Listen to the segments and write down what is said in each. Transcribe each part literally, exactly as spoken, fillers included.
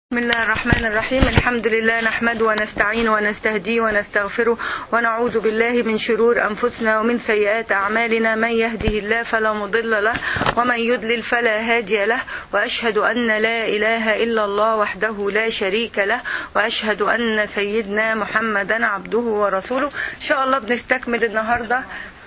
بسم الله الرحمن الرحيم. الحمد لله نحمده ونستعين ونستهديه ونستغفره ونعوذ بالله من شرور أنفسنا ومن سيئات أعمالنا. من يهده الله فلا مضل له ومن يضلل فلا هادي له، وأشهد أن لا إله إلا الله وحده لا شريك له، وأشهد أن سيدنا محمدا عبده ورسوله. إن شاء الله بنستكمل النهاردة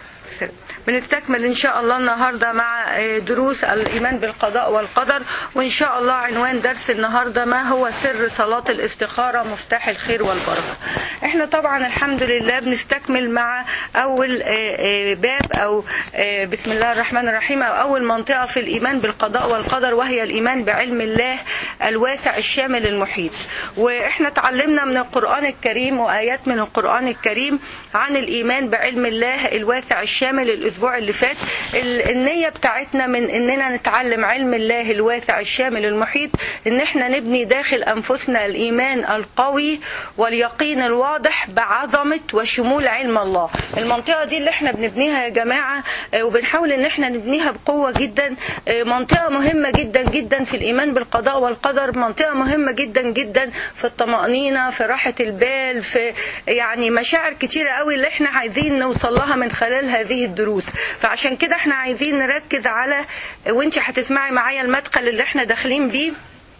بنستكمل إن شاء الله النهاردة مع دروس الإيمان بالقضاء والقدر، وإن شاء الله عنوان درس النهاردة ما هو سر صلاة الاستخارة مفتاح الخير والبركة. احنا طبعا الحمد لله بنستكمل مع أول باب أو بسم الله الرحمن الرحيم أو أول منطقة في الإيمان بالقضاء والقدر، وهي الإيمان بعلم الله الواسع الشامل المحيط. وإحنا تعلمنا من القرآن الكريم وآيات من القرآن الكريم عن الإيمان بعلم الله الواسع الشامل الأسبوع اللي فات. النية بتاعتنا من إننا نتعلم علم الله الواسع الشامل المحيط إن إحنا نبني داخل أنفسنا الإيمان القوي واليقين الواضح بعظمة وشمول علم الله. المنطقة دي اللي إحنا بنبنيها يا جماعة وبنحاول إن إحنا نبنيها بقوة جدا، منطقة مهمة جدا جدا في الإيمان بالقضاء والقدر، منطقة مهمة جدا جدا في الطمأنينة، في راحة البال، في يعني مشاعر كتيرة قوي اللي إحنا عايزين نوصل لها من خلال هذه الدروس. فعشان كده احنا عايزين نركز على، وانت هتسمعي معايا المدخل اللي احنا داخلين بيه،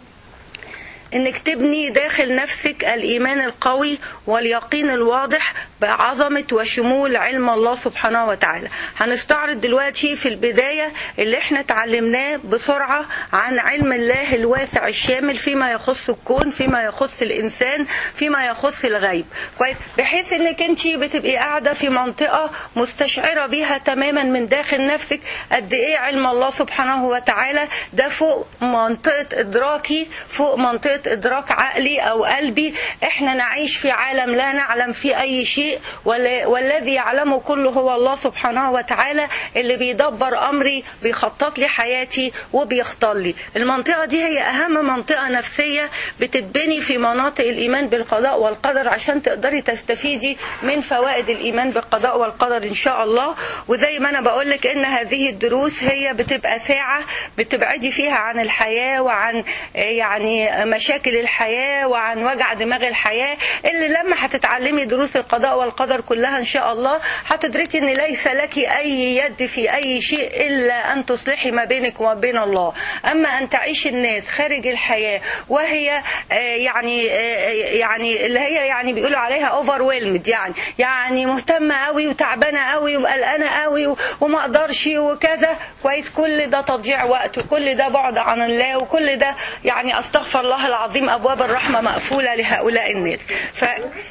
انك تبني داخل نفسك الايمان القوي واليقين الواضح بعظمة وشمول علم الله سبحانه وتعالى. هنستعرض دلوقتي في البداية اللي احنا تعلمناه بسرعة عن علم الله الواسع الشامل فيما يخص الكون، فيما يخص الانسان، فيما يخص الغيب، كويس؟ بحيث انك انت بتبقي قاعدة في منطقة مستشعرة بيها تماما من داخل نفسك قد ايه علم الله سبحانه وتعالى ده فوق منطقة ادراكي، فوق منطقة إدراك عقلي أو قلبي. إحنا نعيش في عالم لا نعلم فيه أي شيء، والذي يعلمه كله هو الله سبحانه وتعالى اللي بيدبر أمري، بيخطط لي حياتي وبيختار لي. المنطقة دي هي أهم منطقة نفسية بتتبني في مناطق الإيمان بالقضاء والقدر عشان تقدري تستفيدي من فوائد الإيمان بالقضاء والقدر إن شاء الله. وزي ما أنا بقولك إن هذه الدروس هي بتبقى ساعة بتبعدي فيها عن الحياة وعن يعني مشاكل الحياة وعن وجع دماغ الحياة، اللي لما هتتعلمي دروس القضاء والقدر كلها إن شاء الله هتدركي إن ليس لك أي يد في أي شيء إلا أن تصلحي ما بينك وما بين الله. أما أن تعيش الناس خارج الحياة وهي يعني يعني اللي هي يعني بيقولوا عليها overwhelmed، يعني يعني مهتمة قوي وتعبانة قوي وقلقانة قوي وما أقدرش وكذا، كويس؟ كل ده تضييع وقت، وكل ده بعد عن الله، وكل ده يعني أستغفر الله العظيم أبواب الرحمة مقفولة لهؤلاء الناس. ف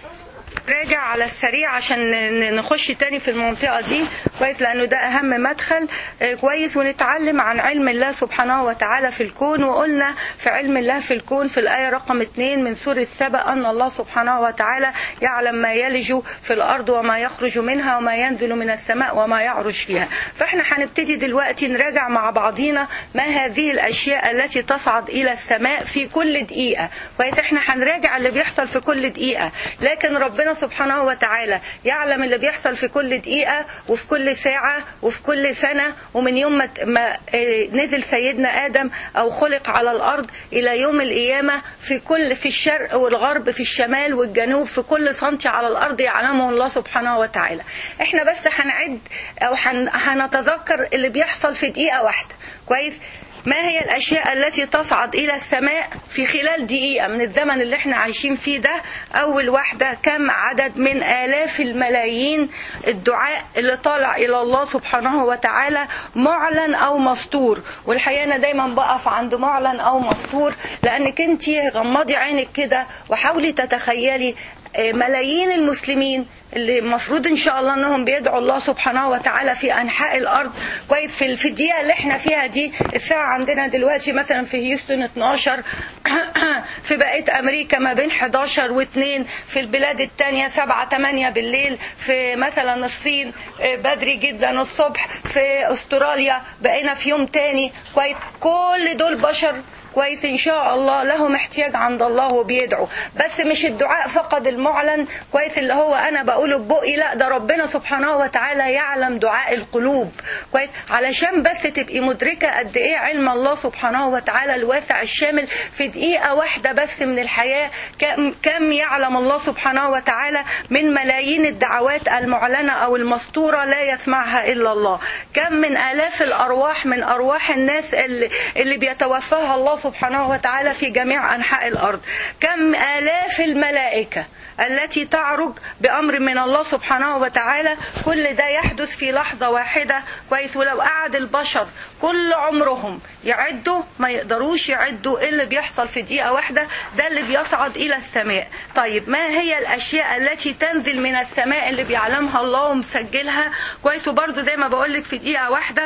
راجع على السريع عشان نخش تاني في المنطقة دي، كويس؟ لأنه ده أهم مدخل، كويس؟ ونتعلم عن علم الله سبحانه وتعالى في الكون. وقلنا في علم الله في الكون في الآية رقم اتنين من سورة سبأ أن الله سبحانه وتعالى يعلم ما يلج في الأرض وما يخرج منها وما ينزل من السماء وما يعرج فيها. فإحنا هنبتدي دلوقتي نراجع مع بعضينا ما هذه الأشياء التي تصعد إلى السماء في كل دقيقة، كويس؟ إحنا هنراجع اللي بيحصل في كل دقيقة، لكن ربنا سبحانه وتعالى يعلم اللي بيحصل في كل دقيقة وفي كل ساعة وفي كل سنة، ومن يوم ما نزل سيدنا آدم أو خلق على الأرض إلى يوم القيامة في كل في الشرق والغرب، في الشمال والجنوب، في كل سنتي على الأرض يعلمه الله سبحانه وتعالى. احنا بس هنعد أو هنتذكر اللي بيحصل في دقيقة واحدة، كويس؟ ما هي الأشياء التي تصعد إلى السماء في خلال دقيقة من الزمن اللي احنا عايشين فيه ده؟ أول واحدة، كم عدد من آلاف الملايين الدعاء اللي طالع إلى الله سبحانه وتعالى معلن أو مسطور. والحقيقة أنا دايما بقف عند معلن أو مسطور، لأنك انتي غمضي عينك كده وحاولي تتخيلي ملايين المسلمين اللي المفروض ان شاء الله انهم بيدعوا الله سبحانه وتعالى في انحاء الارض، كويس؟ في في الدقيقه اللي احنا فيها دي، الساعه عندنا دلوقتي مثلا في هيوستن اتناشر، في بقيه امريكا ما بين حداشر واثنين، في البلاد الثانيه سبعة تمانية بالليل، في مثلا الصين بدري جدا الصبح، في استراليا بقينا في يوم تاني، كويس؟ كل دول بشر كويس ان شاء الله لهم احتياج عند الله وبيدعوا، بس مش الدعاء فقط المعلن كويس اللي هو انا بقوله ببقي، لا ده ربنا سبحانه وتعالى يعلم دعاء القلوب كويس، علشان بس تبقي مدركة قد ايه علم الله سبحانه وتعالى الواسع الشامل. في دقيقة واحدة بس من الحياة كم يعلم الله سبحانه وتعالى من ملايين الدعوات المعلنة او المسطورة لا يسمعها الا الله، كم من الاف الارواح من ارواح الناس اللي, اللي بيتوفاها الله سبحانه وتعالى في جميع انحاء الارض، كم الاف الملائكة التي تعرج بأمر من الله سبحانه وتعالى. كل ده يحدث في لحظة واحدة كويس، ولو قعد البشر كل عمرهم يعدوا ما يقدروش يعدوا ايه اللي بيحصل في دقيقة واحدة. ده اللي بيصعد إلى السماء. طيب ما هي الأشياء التي تنزل من السماء اللي بيعلمها الله ومسجلها كويس؟ وبرضه زي ما بقولك في دقيقة واحدة،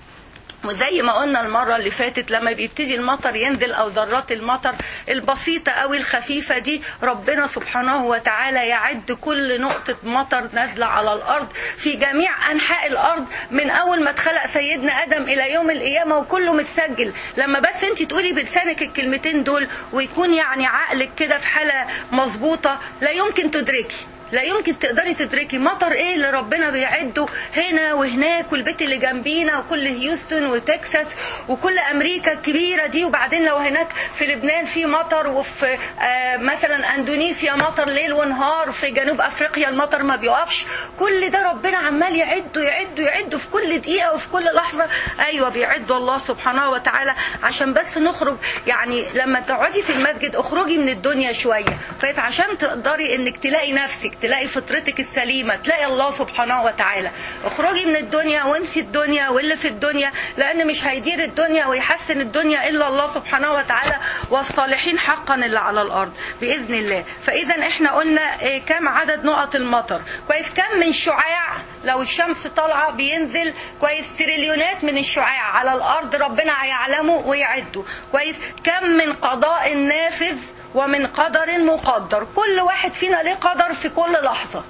وزي ما قلنا المرة اللي فاتت لما بيبتدي المطر ينزل أو ذرات المطر البسيطة أو الخفيفة دي ربنا سبحانه وتعالى يعد كل نقطة مطر نازلة على الأرض في جميع أنحاء الأرض من أول ما اتخلق سيدنا آدم إلى يوم القيامة، وكله متسجل. لما بس انت تقولي بلسانك الكلمتين دول ويكون يعني عقلك كده في حالة مظبوطة لا يمكن تدركي لا يمكن تقدري تدركي مطر ايه اللي ربنا بيعده هنا وهناك والبيت اللي جنبينا وكل هيوستن وتكساس وكل امريكا الكبيره دي، وبعدين لو هناك في لبنان في مطر، وفي آه مثلا اندونيسيا مطر ليل ونهار، في جنوب افريقيا المطر ما بيقفش. كل ده ربنا عمال يعده يعده يعده في كل دقيقه وفي كل لحظه. ايوه بيعده الله سبحانه وتعالى عشان بس نخرج. يعني لما تقعدي في المسجد اخرجي من الدنيا شويه كويس عشان تقدري انك تلاقي نفسك، تلاقي فطرتك السليمة، تلاقي الله سبحانه وتعالى. اخرجي من الدنيا وانسي الدنيا واللي في الدنيا، لأن مش هيدير الدنيا ويحسن الدنيا إلا الله سبحانه وتعالى والصالحين حقا اللي على الأرض بإذن الله. فإذا احنا قلنا إيه كم عدد نقط المطر كويس، كم من شعاع لو الشمس طالعة بينزل كويس تريليونات من الشعاع على الأرض ربنا هيعلمه ويعده كويس، كم من قضاء نافذ ومن قدر مقدر. كل واحد فينا ليه قدر في كل لحظة.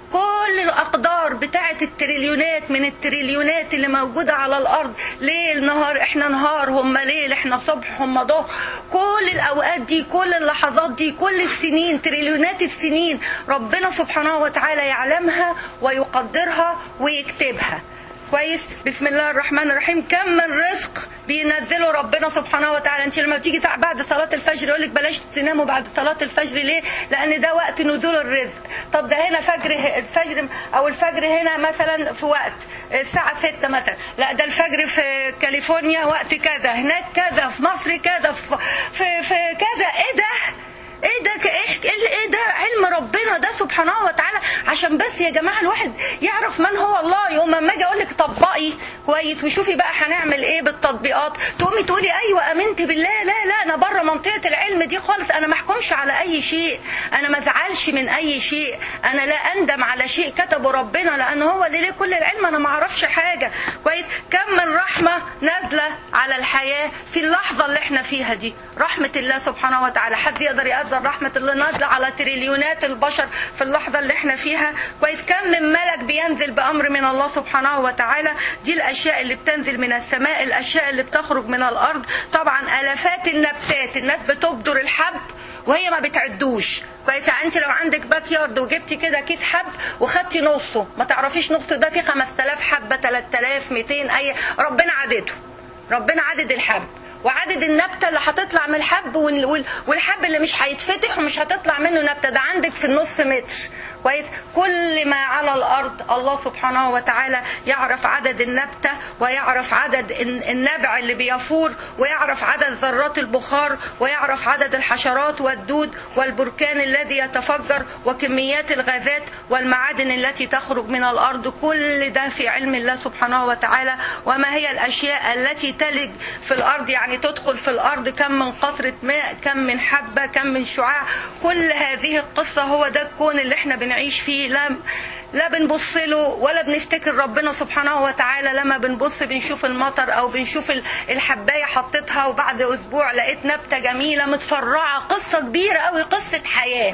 كل الأقدار بتاعة التريليونات من التريليونات اللي موجودة على الأرض، ليل نهار، احنا نهار هم ليل، احنا صبح هم ظهر، كل الأوقات دي كل اللحظات دي كل السنين تريليونات السنين ربنا سبحانه وتعالى يعلمها ويقدرها ويكتبها كويس. بسم الله الرحمن الرحيم. كم من رزق بينزله ربنا سبحانه وتعالى. انت لما بتيجي بعد صلاة الفجر يقول لك بلاش تناموا بعد صلاة الفجر، ليه؟ لان ده وقت نزول الرزق. طب ده هنا فجر الفجر او الفجر هنا مثلا في وقت الساعة ستة مثلا، لا ده الفجر في كاليفورنيا وقت كذا، هناك كذا، في مصر كذا، في في, في كذا. ايه ده؟ ايه ده ايه ده علم ربنا ده سبحانه وتعالى. عشان بس يا جماعه الواحد يعرف من هو الله. يوم ما اجي اقول لك طبقي كويس وشوفي بقى هنعمل ايه بالتطبيقات، تقومي تقولي ايوه امنت بالله. لا لا انا بره منطقه العلم دي خالص. انا ما احكمش على اي شيء، انا ما ازعلش من اي شيء، انا لا اندم على شيء كتبه ربنا لان هو اللي ليه كل العلم. انا ما اعرفش حاجه كويس. كم من رحمه نازله على الحياه في اللحظه اللي احنا فيها دي، رحمه الله سبحانه وتعالى. حد يقدر يقدر رحمة الله نازلة على تريليونات البشر في اللحظة اللي احنا فيها كويس. كم من ملك بينزل بأمر من الله سبحانه وتعالى. دي الأشياء اللي بتنزل من السماء، الأشياء اللي بتخرج من الأرض. طبعا آلافات النباتات، الناس بتبذر الحب وهي ما بتعدوش كويس. يعني انت لو عندك باك يارد وجبتي كده كيس حب وخدتي نصه ما تعرفيش نصه ده فيه خمسة آلاف حبة، ثلاثة آلاف، مئتين، اي ربنا عدده. ربنا عدد الحب وعدد النبتة اللي هتطلع من الحب، والحب اللي مش هيتفتح ومش هتطلع منه نبتة ده عندك في النص متر كويس. كل ما على الأرض الله سبحانه وتعالى يعرف عدد النبتة ويعرف عدد النبع اللي بيفور ويعرف عدد ذرات البخار ويعرف عدد الحشرات والدود والبركان الذي يتفجر وكميات الغازات والمعادن التي تخرج من الأرض. كل ده في علم الله سبحانه وتعالى. وما هي الأشياء التي تلج في الأرض، يعني تدخل في الأرض، كم من قطرة ماء، كم من حبة، كم من شعاع. كل هذه القصة هو ده الكون اللي احنا بنعيش فيه. لا لا بنبص له ولا بنفتكر ربنا سبحانه وتعالى. لما بنبص بنشوف المطر او بنشوف الحبايه حطيتها وبعد اسبوع لقيت نبته جميله متفرعه، قصه كبيره قوي، قصه حياه.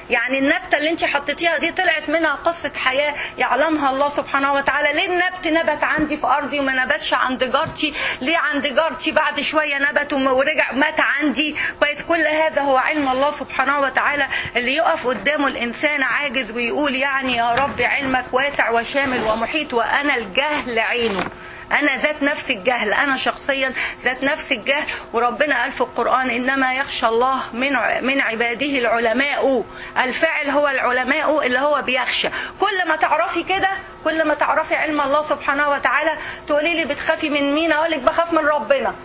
يعني النبتة اللي انت حطيتيها دي طلعت منها قصة حياة يعلمها الله سبحانه وتعالى. ليه النبت نبت عندي في أرضي وما نبتش عند جارتي؟ ليه عند جارتي بعد شوية نبت ورجع مات عندي؟ كويس، كل هذا هو علم الله سبحانه وتعالى اللي يقف قدامه الإنسان عاجز ويقول يعني يا رب علمك واسع وشامل ومحيط وأنا الجهل عينه. أنا ذات نفس الجهل، أنا شخصيا ذات نفس الجهل. وربنا قال في القرآن إنما يخشى الله من من عباده العلماء. الفاعل هو العلماء اللي هو بيخشى. كل ما تعرفي كده، كل ما تعرفي علم الله سبحانه وتعالى تقولي لي بتخافي من مين؟ أقول لك بخاف من ربنا.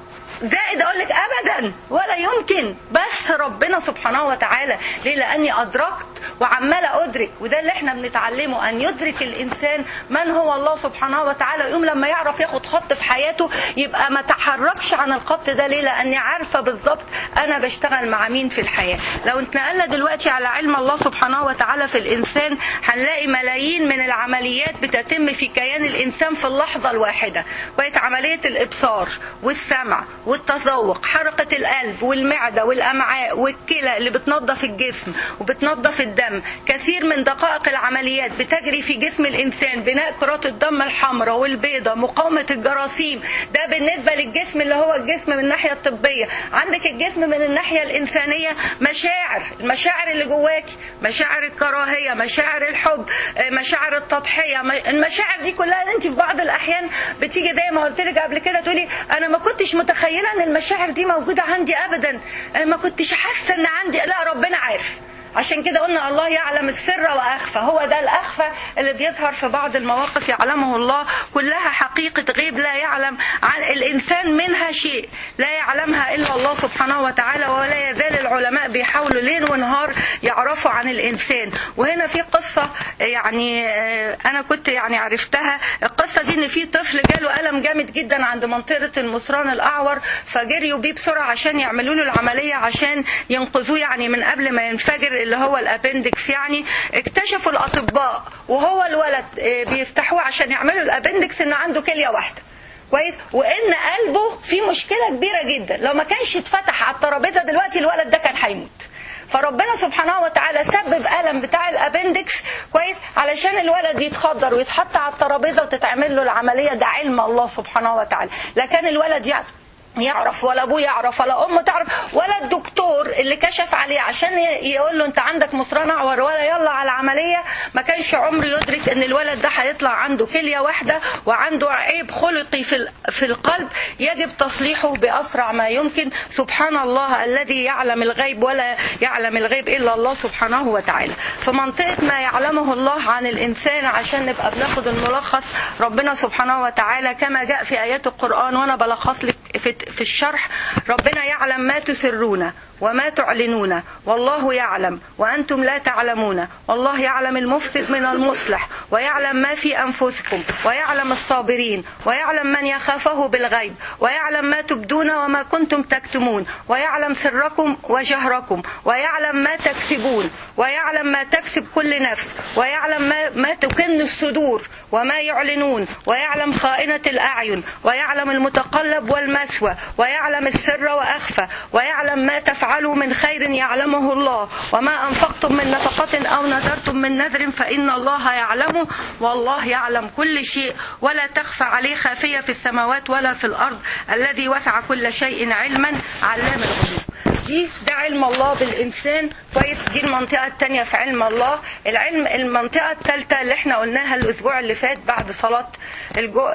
زائد اقول لك ابدا ولا يمكن، بس ربنا سبحانه وتعالى. ليه؟ لاني ادركت وعماله ادرك، وده اللي احنا بنتعلمه، ان يدرك الانسان من هو الله سبحانه وتعالى. يوم لما يعرف ياخد خط في حياته يبقى ما تحركش عن الخط ده. ليه؟ لاني عارفه بالظبط انا بشتغل مع مين في الحياه. لو اتنقلنا دلوقتي على علم الله سبحانه وتعالى في الانسان هنلاقي ملايين من العمليات بتتم في كيان الانسان في اللحظه الواحده. كويس، عمليه الابصار والسمع والتذوق، حركة القلب والمعدة والأمعاء والكلى اللي بتنظف الجسم وبتنظف الدم. كثير من دقائق العمليات بتجري في جسم الإنسان، بناء كرات الدم الحمراء والبيضاء، مقاومة الجراثيم. ده بالنسبة للجسم اللي هو الجسم من الناحية الطبية. عندك الجسم من الناحية الإنسانية، مشاعر، المشاعر اللي جواكي، مشاعر الكراهية، مشاعر الحب، مشاعر التضحية. المشاعر دي كلها انت في بعض الأحيان بتيجي زي ما قلت لك قبل كده تقولي أنا ما كنتش متخيلة ان المشاعر دي موجودة عندي ابدا، ما كنتش حاسة ان عندي. لا، ربنا عارف. عشان كده قلنا الله يعلم السر واخفى. هو ده الاخفى اللي بيظهر في بعض المواقف يعلمه الله، كلها حقيقة غيب لا يعلم عن الانسان منها شيء، لا يعلمها الا الله سبحانه وتعالى. ولا يزال العلماء بيحاولوا ليل ونهار يعرفوا عن الانسان. وهنا في قصة يعني انا كنت يعني عرفتها. القصة دي ان في طفل جاله ألم جامد جدا عند منطقة المصران الاعور، فجريوا بيه بسرعة عشان يعملوا له العملية عشان ينقذوه يعني من قبل ما ينفجر اللي هو الابندكس. يعني اكتشفوا الاطباء وهو الولد بيفتحوه عشان يعملوا الابندكس ان عنده كلية واحدة. كويس، وان قلبه فيه مشكلة كبيرة جدا. لو ما كانش اتفتح على الترابيزة دلوقتي الولد ده كان هيموت. فربنا سبحانه وتعالى سبب ألم بتاع الابندكس كويس علشان الولد يتخدر ويتحط على الترابيزة وتتعمل له العملية. ده علم الله سبحانه وتعالى. لا كان الولد يعرف يعرف ولا ابوه يعرف ولا امه تعرف ولا الدكتور اللي كشف عليه عشان يقول له انت عندك مصران اعور ولا يلا على العمليه، ما كانش عمره يدرك ان الولد ده هيطلع عنده كليه واحده وعنده عيب خلقي في في القلب يجب تصليحه باسرع ما يمكن. سبحان الله الذي يعلم الغيب ولا يعلم الغيب الا الله سبحانه وتعالى. في منطقه ما يعلمه الله عن الانسان عشان نبقى بناخد الملخص، ربنا سبحانه وتعالى كما جاء في ايات القران وانا بلخص لك في في الشرح، ربنا يعلم ما تسرون وما تعلنون والله يعلم وأنتم لا تعلمون، والله يعلم المفسد من المصلح ويعلم ما في أنفسكم ويعلم الصابرين ويعلم من يخافه بالغيب ويعلم ما تبدون وما كنتم تكتمون ويعلم سركم وجهركم ويعلم ما تكسبون ويعلم ما تكسب كل نفس ويعلم ما, ما تكن الصدور وما يعلنون ويعلم خائنة الأعين ويعلم المتقلب والمسوى ويعلم السر وأخفى ويعلم ما تفعلوا من خير يعلمه الله وما أنفقتم من نفقة أو نذرتم من نذر فإن الله يعلمه والله يعلم كل شيء ولا تخفى عليه خافية في السماوات ولا في الأرض الذي وسع كل شيء علما علام الغيوب. دي ده علم الله بالإنسان كويس. دي المنطقة الثانية في علم الله. العلم المنطقة الثالثة اللي احنا قلناها الأسبوع اللي فات بعد صلاة الجو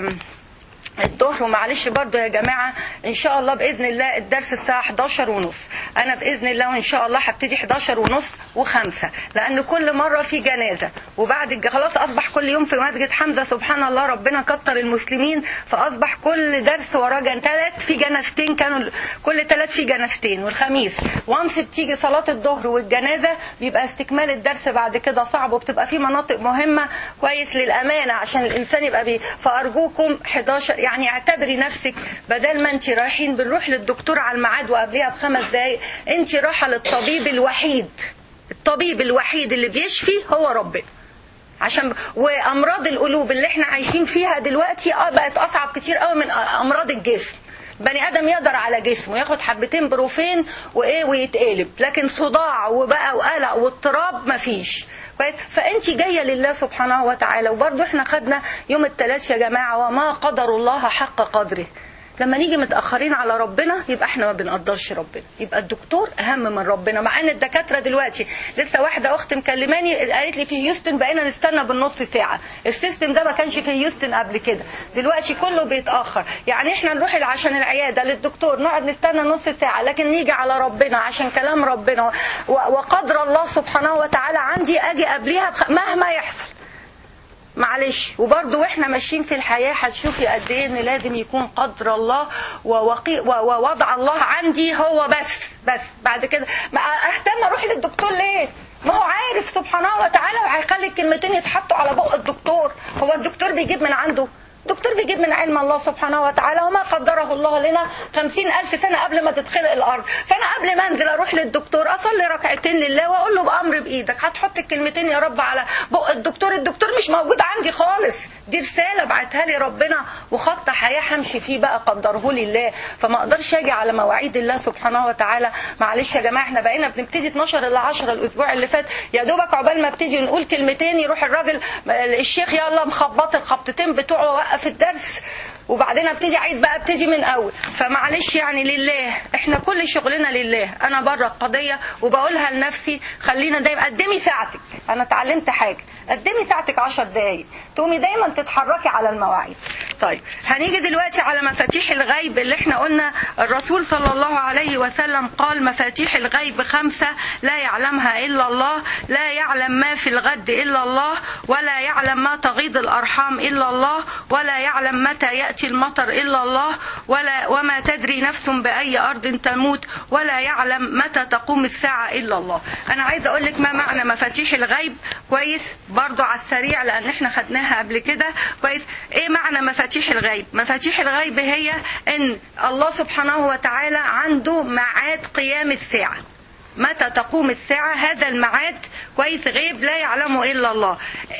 الظهر، ومعلش برضو يا جماعة ان شاء الله بإذن الله الدرس الساعة حداشر ونص. انا بإذن الله وان شاء الله هبتدي حداشر ونص وخمسة لان كل مرة في جنازة وبعد خلاص اصبح كل يوم في مسجد حمزة سبحان الله ربنا كتر المسلمين فاصبح كل درس وراه جن ثلاث في جنازتين، كانوا كل ثلاث في جنازتين والخميس وانس بتيجي صلاة الظهر والجنازة بيبقى استكمال الدرس بعد كده صعب وبتبقى في مناطق مهمة كويس للأمانة عشان الإنسان يبقى بيه. فأرجوكم حداشر يعني اعتبري نفسك بدل ما انت رايحين بنروح للدكتور على الميعاد وقبلها بخمس دقايق انت رايحه للطبيب الوحيد. الطبيب الوحيد اللي بيشفي هو ربنا. عشان وامراض القلوب اللي احنا عايشين فيها دلوقتي اه بقت اصعب كتير قوي من امراض الجسم بني ادم يقدر على جسمه ياخد حبتين بروفين وايه ويتقلب، لكن صداع وبقى وقلق واضطراب مفيش. فانت جايه لله سبحانه وتعالى. وبرضو احنا خدنا يوم الثلاث يا جماعه وما قدر الله حق قدره. لما نيجي متأخرين على ربنا يبقى احنا ما بنقدرش ربنا، يبقى الدكتور اهم من ربنا. مع ان الدكاترة دلوقتي، لسه واحدة اخت مكلماني قالت لي في هيوستن بقينا نستنى بالنص ساعة، السيستم ده ما كانش في هيوستن قبل كده، دلوقتي كله بيتأخر. يعني احنا نروح عشان العيادة للدكتور نقعد نستنى نص ساعة، لكن نيجي على ربنا عشان كلام ربنا وقدر الله سبحانه وتعالى عندي اجي قبليها مهما يحصل. معلش. وبرضه واحنا ماشيين في الحياة هتشوفي قد ايه ان لازم يكون قدر الله ووقي ووضع الله عندي هو بس بس بعد كده ما اهتم اروح للدكتور ليه؟ ما هو عارف سبحانه وتعالى وهيخلي الكلمتين يتحطوا على بق الدكتور. هو الدكتور بيجيب من عنده؟ الدكتور بيجيب من علم الله سبحانه وتعالى، وما قدره الله لنا خمسين ألف سنة قبل ما تتخلق الأرض. فأنا قبل ما أنزل أروح للدكتور أصلي ركعتين لله وأقول له بأمر بإيدك هتحط الكلمتين يا رب على بق الدكتور. الدكتور مش موجود عندي خالص، دي رسالة بعتها لي ربنا وخط حياة همشي فيه بقى قدره لي الله. فما أقدرش أجي على مواعيد الله سبحانه وتعالى. معلش يا جماعة، احنا بقينا بنبتدي اتناشر إلى عشرة الأسبوع اللي فات، يا دوبك عقبال ما ابتدي نقول كلمتين يروح الراجل الشيخ يلا مخبط الخبطتين بتوعه في الدرس، وبعدين ابتدي عيد بقى ابتدي من اول. فمعلش يعني لله، احنا كل شغلنا لله. انا بره القضيه وبقولها لنفسي خلينا دايما قدمي ساعتك. انا اتعلمت حاجه، قدمي ساعتك عشر دقايق، تقومي دايما تتحركي على المواعيد. طيب هنيجي دلوقتي على مفاتيح الغيب اللي احنا قلنا الرسول صلى الله عليه وسلم قال مفاتيح الغيب خمسة لا يعلمها إلا الله، لا يعلم ما في الغد إلا الله، ولا يعلم ما تغيض الأرحام إلا الله، ولا يعلم متى يأتي المطر إلا الله، ولا وما تدري نفس بأي أرض تموت، ولا يعلم متى تقوم الساعة إلا الله. أنا عايزة أقول لك ما معنى مفاتيح الغيب كويس برضو على السريع لأن احنا خدناها قبل كده كويس. إيه معنى مفاتيح الغيب؟ مفاتيح الغيب هي إن الله سبحانه وتعالى عنده ميعاد قيام الساعة، متى تقوم الساعة هذا الميعاد كويس غيب لا يعلمه إلا الله.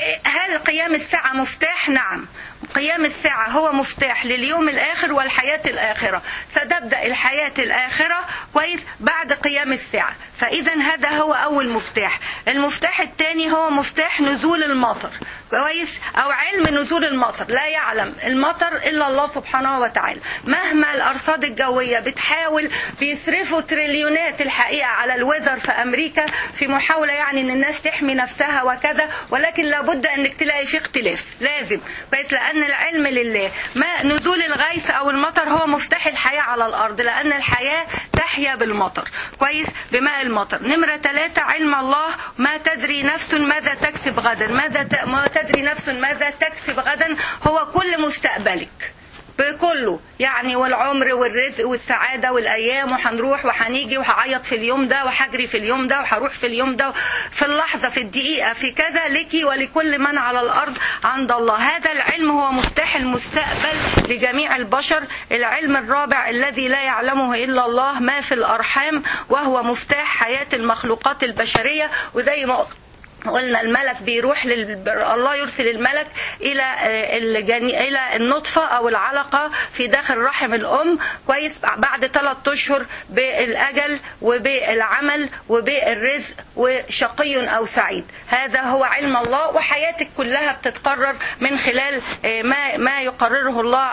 هل قيام الساعة مفتاح؟ نعم، قيام الساعة هو مفتاح لليوم الآخر والحياة الآخرة، فتبدأ الحياة الآخرة كويس بعد قيام الساعة. فإذا هذا هو أول مفتاح. المفتاح الثاني هو مفتاح نزول المطر كويس، أو علم نزول المطر. لا يعلم المطر إلا الله سبحانه وتعالى. مهما الأرصاد الجوية بتحاول، بيصرفوا تريليونات الحقيقة على الويذر في أمريكا في محاولة يعني أن الناس تحمي نفسها وكذا، ولكن لابد أنك تلاقي في اختلاف لازم كويس، لأن العلم لله. ما نزول الغيث أو المطر هو مفتاح الحياة على الأرض، لأن الحياة تحيا بالمطر كويس، بماء المطر. نمرة ثلاثة علم الله، ما تدري نفس ماذا تكسب غدا، ماذا ت... ما تدري نفس ماذا تكسب غدا هو كل مستقبلك بكله يعني، والعمر والرزق والسعادة والأيام، وهنروح وهنيجي وهعيط في اليوم ده وهجري في اليوم ده وهروح في اليوم ده، في اللحظة في الدقيقة في كذا لك ولكل من على الأرض عند الله. هذا العلم هو مفتاح المستقبل لجميع البشر. العلم الرابع الذي لا يعلمه إلا الله ما في الأرحام، وهو مفتاح حياة المخلوقات البشرية. وزي ما قلنا الملك بيروح لل... الله يرسل الملك إلى الجني... إلى النطفة أو العلقة في داخل رحم الأم كويس بعد ثلاثة أشهر بالأجل وبالعمل وبالرزق وشقي أو سعيد. هذا هو علم الله، وحياتك كلها بتتقرر من خلال ما ما يقرره الله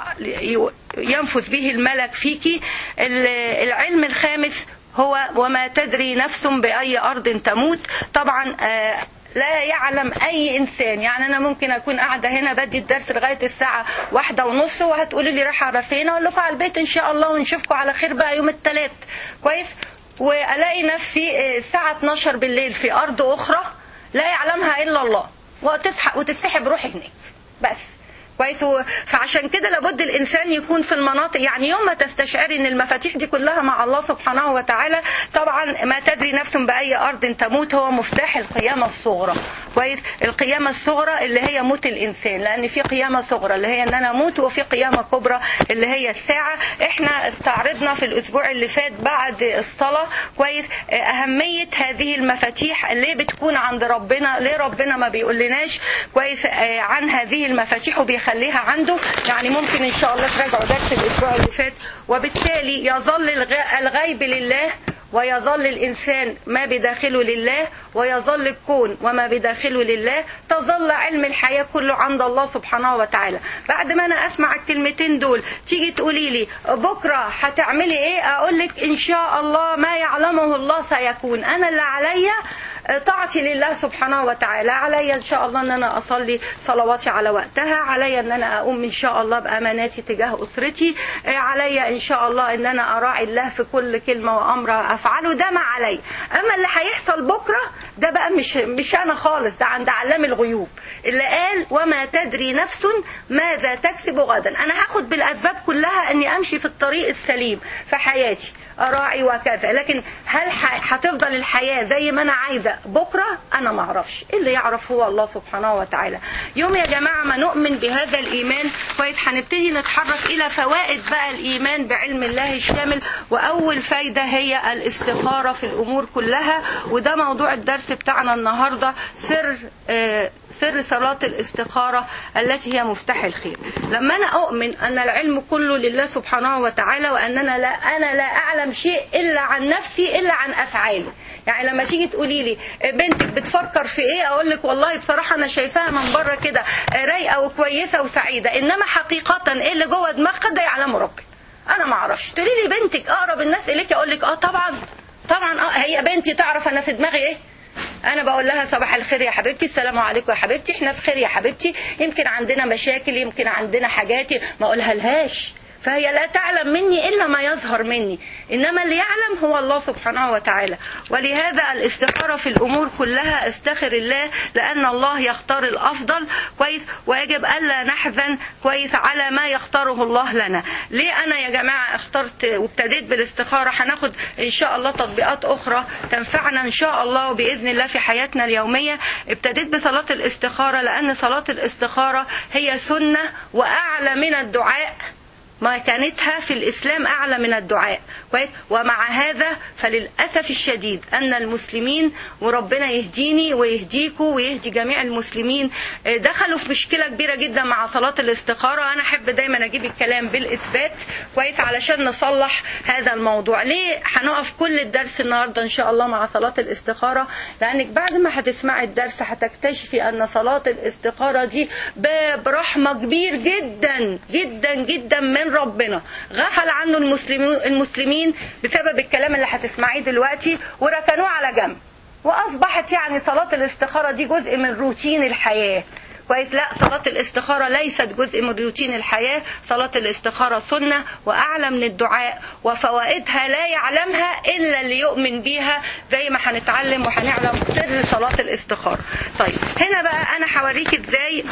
ينفذ به الملك فيكي. العلم الخامس هو وما تدري نفس بأي أرض تموت. طبعا لا يعلم أي إنسان، يعني أنا ممكن أكون قاعدة هنا بدي الدرس لغاية الساعة واحدة ونص وهتقولي لي راح على فين، أقول لكم على البيت إن شاء الله ونشوفكم على خير بقى يوم الثلاث كويس، وألاقي نفسي الساعة اتناشر بالليل في أرض أخرى لا يعلمها إلا الله، وتصحى وتتسحب روحي هناك بس كويس. فعشان كده لابد الإنسان يكون في المناطق، يعني يوم ما تستشعري ان المفاتيح دي كلها مع الله سبحانه وتعالى. طبعا ما تدري نفس بأي أرض تموت هو مفتاح القيامة الصغرى، كويس. القيامة الصغرى اللي هي موت الإنسان، لأن في قيامة صغرى اللي هي أن أنا أموت، وفي قيامة كبرى اللي هي الساعة. إحنا استعرضنا في الأسبوع اللي فات بعد الصلاة كويس أهمية هذه المفاتيح اللي بتكون عند ربنا. ليه ربنا ما بيقول لناش كويس عن هذه المفاتيح وبيخليها عنده؟ يعني ممكن إن شاء الله تراجعوا درس الأسبوع اللي فات. وبالتالي يظل الغيب لله، ويظل الإنسان ما بداخله لله، ويظل الكون وما بداخله لله، تظل علم الحياة كله عند الله سبحانه وتعالى. بعد ما أنا أسمع الكلمتين دول تيجي تقولي لي بكرة هتعملي إيه؟ أقولك إن شاء الله ما يعلمه الله سيكون. أنا اللي عليا طاعتي لله سبحانه وتعالى، عليا ان شاء الله ان انا اصلي صلواتي على وقتها، عليا ان انا اقوم ان شاء الله باماناتي تجاه اسرتي، عليا ان شاء الله ان انا اراعي الله في كل كلمه وامر افعله، ده ما علي. اما اللي هيحصل بكره ده بقى مش مش انا خالص، ده عند علام الغيوب اللي قال وما تدري نفس ماذا تكسب غدا. انا هاخد بالاسباب كلها اني امشي في الطريق السليم في حياتي، اراعي وكذا، لكن هل هتفضل الحياه زي ما انا عايزه بكرة؟ أنا ما أعرفش. اللي يعرف هو الله سبحانه وتعالى. يوم يا جماعة ما نؤمن بهذا الإيمان كويس هنبتدي نتحرك إلى فوائد بقى الإيمان بعلم الله الشامل. وأول فايدة هي الاستخارة في الأمور كلها، وده موضوع الدرس بتاعنا النهاردة، سر آه سر صلاة الاستخارة التي هي مفتاح الخير. لما أنا أؤمن أن العلم كله لله سبحانه وتعالى، وأننا لا أنا لا أعلم شيء إلا عن نفسي إلا عن أفعالي. يعني لما تيجي تقولي لي بنتك بتفكر في ايه، اقول لك والله بصراحه انا شايفاها من بره كده رايقه وكويسه وسعيده، انما حقيقه ايه اللي جوه دماغها ده يعلمه ربنا. انا ما اعرفش. تقولي لي بنتك اقرب الناس اليك، اقول لك اه طبعا طبعا اه هي بنتي تعرف انا في دماغي ايه. انا بقول لها صباح الخير يا حبيبتي، السلام عليكم يا حبيبتي، احنا في خير يا حبيبتي، يمكن عندنا مشاكل، يمكن عندنا حاجات، ما اقولها لهاش. فهي لا تعلم مني إلا ما يظهر مني، إنما اللي يعلم هو الله سبحانه وتعالى. ولهذا الاستخارة في الأمور كلها، استخر الله لأن الله يختار الأفضل كويس، ويجب ألا نحزن كويس على ما يختاره الله لنا. ليه أنا يا جماعة اخترت وابتديت بالاستخارة؟ هناخد إن شاء الله تطبيقات أخرى تنفعنا إن شاء الله وبإذن الله في حياتنا اليومية. ابتديت بصلاة الاستخارة لأن صلاة الاستخارة هي سنة وأعلى من الدعاء، مكانتها في الإسلام أعلى من الدعاء. ومع هذا فللأسف الشديد أن المسلمين، وربنا يهديني ويهديكوا ويهدي جميع المسلمين، دخلوا في مشكلة كبيرة جدا مع صلاة الاستخارة. أنا أحب دايما أجيب الكلام بالإثبات كويس علشان نصلح هذا الموضوع. ليه هنقف كل الدرس النهاردة إن شاء الله مع صلاة الاستخارة؟ لأنك بعد ما هتسمعي الدرس هتكتشفي أن صلاة الاستخارة دي باب رحمة كبير جدا جدا جدا من ربنا، غفل عنه المسلمين المسلمين بسبب الكلام اللي هتسمعيه دلوقتي وركنوه على جنب، واصبحت يعني صلاة الاستخارة دي جزء من روتين الحياة كويس. لا، صلاة الاستخارة ليست جزء من روتين الحياة، صلاة الاستخارة سنة وأعلى من الدعاء، وفوائدها لا يعلمها إلا اللي يؤمن بيها، زي ما هنتعلم وهنعلم سر صلاة الاستخارة. طيب هنا بقى أنا هوريك إزاي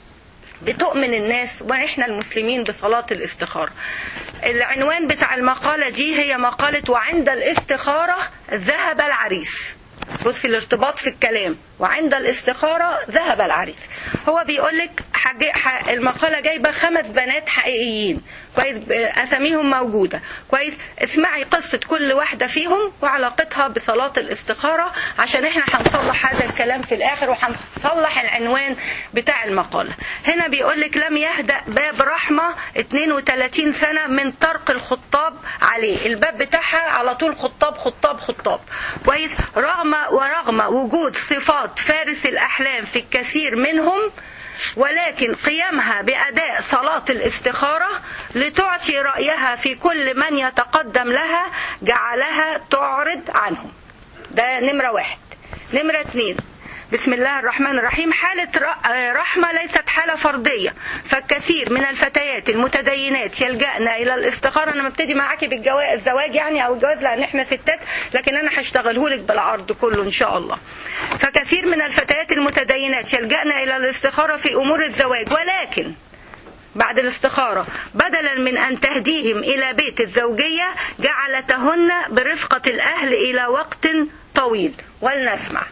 بتؤمن الناس ونحن المسلمين بصلاة الاستخارة. العنوان بتاع المقالة دي هي مقالة وعند الاستخارة ذهب العريس. بص في الارتباط في الكلام، وعند الاستخارة ذهب العريس. هو بيقولك المقالة جايبة خمس بنات حقيقيين كويس، أساميهم موجودة كويس. اسمعي قصة كل واحدة فيهم وعلاقتها بصلاة الاستخارة، عشان احنا هنصلح هذا الكلام في الآخر وهنصلح العنوان بتاع المقالة. هنا بيقولك لم يهدأ باب رحمة اثنين وثلاثين سنة من طرق الخطاب عليه. الباب بتاعها على طول خطاب خطاب خطاب كويس، رغم ورغم وجود صفات فارس الأحلام في الكثير منهم، ولكن قيامها بأداء صلاة الاستخارة لتعطي رأيها في كل من يتقدم لها جعلها تعرض عنهم. ده نمرة واحد. نمرة اثنين، بسم الله الرحمن الرحيم، حالة رحمة ليست حالة فردية، فالكثير من الفتيات المتدينات يلجأن إلى الاستخارة. أنا مبتدي معاكي بالزواج يعني أو الجواز لأن إحنا ستات، لكن أنا هشتغلهولك بالعرض كله إن شاء الله. فكثير من الفتيات المتدينات يلجأن إلى الاستخارة في أمور الزواج، ولكن بعد الاستخارة بدلا من أن تهديهم إلى بيت الزوجية جعلتهن برفقة الأهل إلى وقت طويل. ولنسمع.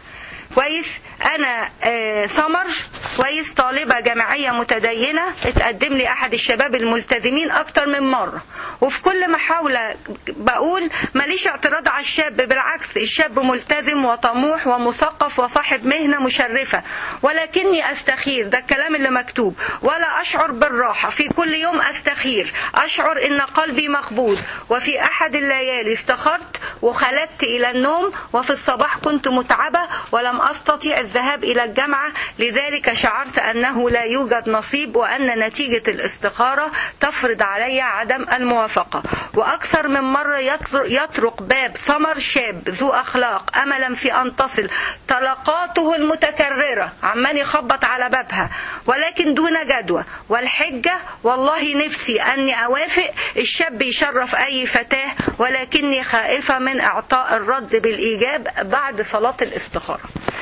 كويس. انا آه سمر كويس، طالبة جامعية متدينة، اتقدم لي احد الشباب الملتزمين اكتر من مرة، وفي كل محاولة بقول ماليش اعتراض على الشاب، بالعكس الشاب ملتزم وطموح ومثقف وصاحب مهنة مشرفة، ولكني استخير، ده الكلام اللي مكتوب، ولا اشعر بالراحة، في كل يوم استخير اشعر ان قلبي مقبوض، وفي احد الليالي استخرت وخلدت الى النوم، وفي الصباح كنت متعبة ولم استطيع الذهاب الى الجامعة، لذلك شعرت انه لا يوجد نصيب، وان نتيجة الاستخارة تفرض علي عدم الموافقة. واكثر من مرة يطرق باب سمر شاب ذو اخلاق املا في ان تصل طلقاته المتكررة، عمال يخبط على بابها ولكن دون جدوى، والحجة والله نفسي اني اوافق، الشاب يشرف اي فتاة، ولكني خائفة من اعطاء الرد بالايجاب بعد صلاة الاستخارة.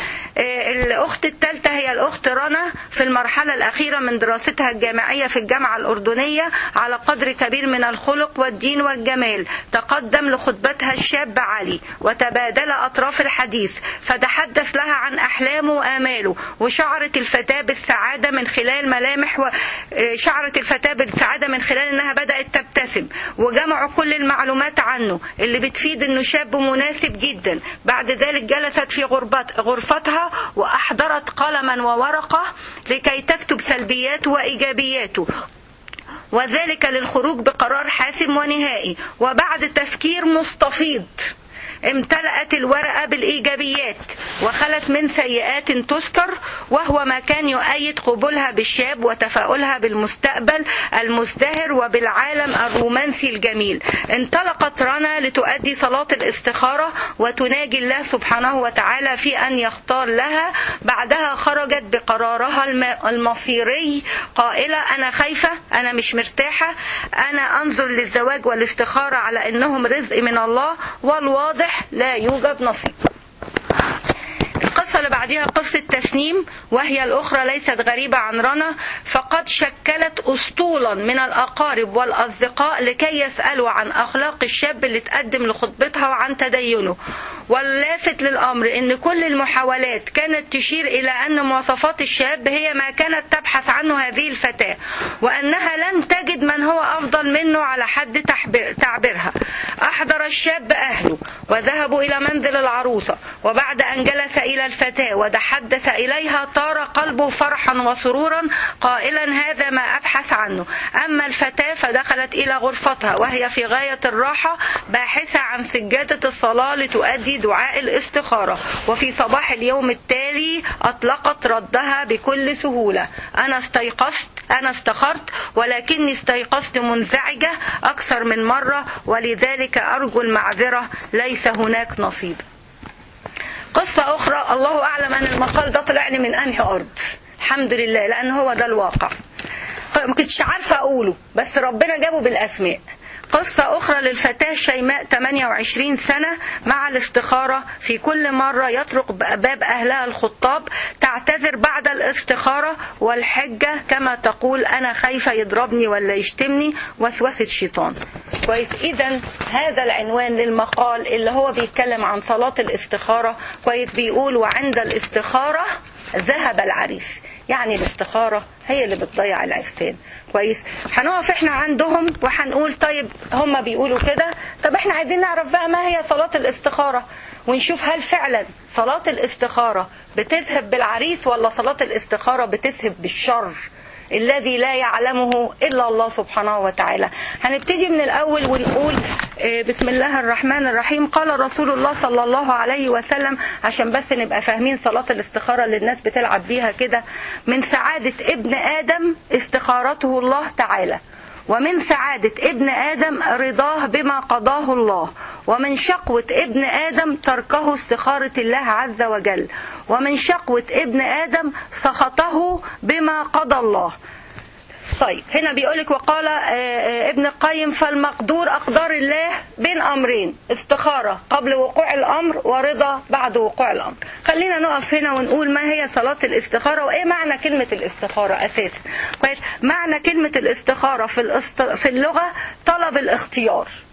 الأخت الثالثة هي الأخت رنا، في المرحلة الأخيرة من دراستها الجامعية في الجامعة الأردنية، على قدر كبير من الخلق والدين والجمال، تقدم لخطبتها الشاب علي وتبادل أطراف الحديث، فتحدث لها عن أحلامه وآماله، وشعرت الفتاة بالسعادة من خلال ملامح و... شعرت الفتاة بالسعادة من خلال أنها بدأت تبتسم، وجمعوا كل المعلومات عنه اللي بتفيد أنه شاب مناسب جدا. بعد ذلك جلست في غربت... غرفتها وأحضرت قلما وورقة لكي تكتب سلبياته وإيجابياته، وذلك للخروج بقرار حاسم ونهائي. وبعد تفكير مستفيض امتلأت الورقة بالإيجابيات وخلت من سيئات تذكر، وهو ما كان يؤيد قبولها بالشاب وتفاؤلها بالمستقبل المزدهر وبالعالم الرومانسي الجميل. انطلقت رنا لتؤدي صلاة الاستخارة وتناجي الله سبحانه وتعالى في أن يختار لها. بعدها خرجت بقرارها المصيري قائلة: أنا خايفة، أنا مش مرتاحة، أنا أنظر للزواج والاستخارة على أنهم رزق من الله، والواضح لا يوجد نصيب. القصة اللي بعدها قصة تسنيم، وهي الأخرى ليست غريبة عن رنا، فقد شكلت أسطولا من الأقارب والأصدقاء لكي يسألوا عن أخلاق الشاب اللي تقدم لخطبتها وعن تدينه. واللافت للأمر أن كل المحاولات كانت تشير إلى أن مواصفات الشاب هي ما كانت تبحث عنه هذه الفتاة، وأنها لن تجد من هو أفضل منه على حد تعبيرها. أحضر الشاب أهله وذهبوا إلى منزل العروسة، وبعد أن جلس إلى الفتاة وتحدث إليها طار قلبه فرحا وسرورا قائلا: هذا ما أبحث عنه. أما الفتاة فدخلت إلى غرفتها وهي في غاية الراحة باحثة عن سجادة الصلاة لتؤدي دعاء الاستخارة، وفي صباح اليوم التالي أطلقت ردها بكل سهولة: أنا استيقظت أنا استخرت ولكني استيقظت منزعجة أكثر من مرة، ولذلك أرجو المعذرة، ليس هناك نصيب. قصة أخرى، الله أعلم أن المقال ده طلعني من أنهي أرض، الحمد لله، لأن هو ده الواقع، ما كنتش عارفة أقوله بس ربنا جابه بالأسماء. قصة أخرى للفتاة شيماء ثمانية وعشرين سنة، مع الاستخارة في كل مرة يطرق باب أهلها الخطاب تعتذر بعد الاستخارة، والحجة كما تقول: أنا خايفة يضربني ولا يشتمني، وسوسة شيطان. كويس. إذن هذا العنوان للمقال اللي هو بيتكلم عن صلاة الاستخارة. كويس. بيقول: وعند الاستخارة ذهب العريس، يعني الاستخارة هي اللي بتضيع العرسان. كويس. هنقف احنا عندهم وهنقول: طيب هم بيقولوا كده، طب احنا عايزين نعرف بقى ما هي صلاة الاستخارة، ونشوف هل فعلا صلاة الاستخارة بتذهب بالعريس ولا صلاة الاستخارة بتذهب بالشر الذي لا يعلمه إلا الله سبحانه وتعالى. هنبتدي من الأول ونقول بسم الله الرحمن الرحيم. قال رسول الله صلى الله عليه وسلم، عشان بس نبقى فاهمين صلاة الاستخارة اللي الناس بتلعب بيها كده: من سعادة ابن آدم استخارته الله تعالى، ومن سعادة ابن آدم رضاه بما قضاه الله، ومن شقوة ابن آدم تركه استخارة الله عز وجل، ومن شقوة ابن آدم سخطه بما قضى الله. طيب هنا بيقولك: وقال ابن القيم: فالمقدور أقدار الله بين أمرين، استخارة قبل وقوع الأمر ورضا بعد وقوع الأمر. خلينا نقف هنا ونقول ما هي صلاة الاستخارة وإيه معنى كلمة الاستخارة أساسا. كويس. معنى كلمة الاستخارة في, الاست... في اللغة طلب الاختيار.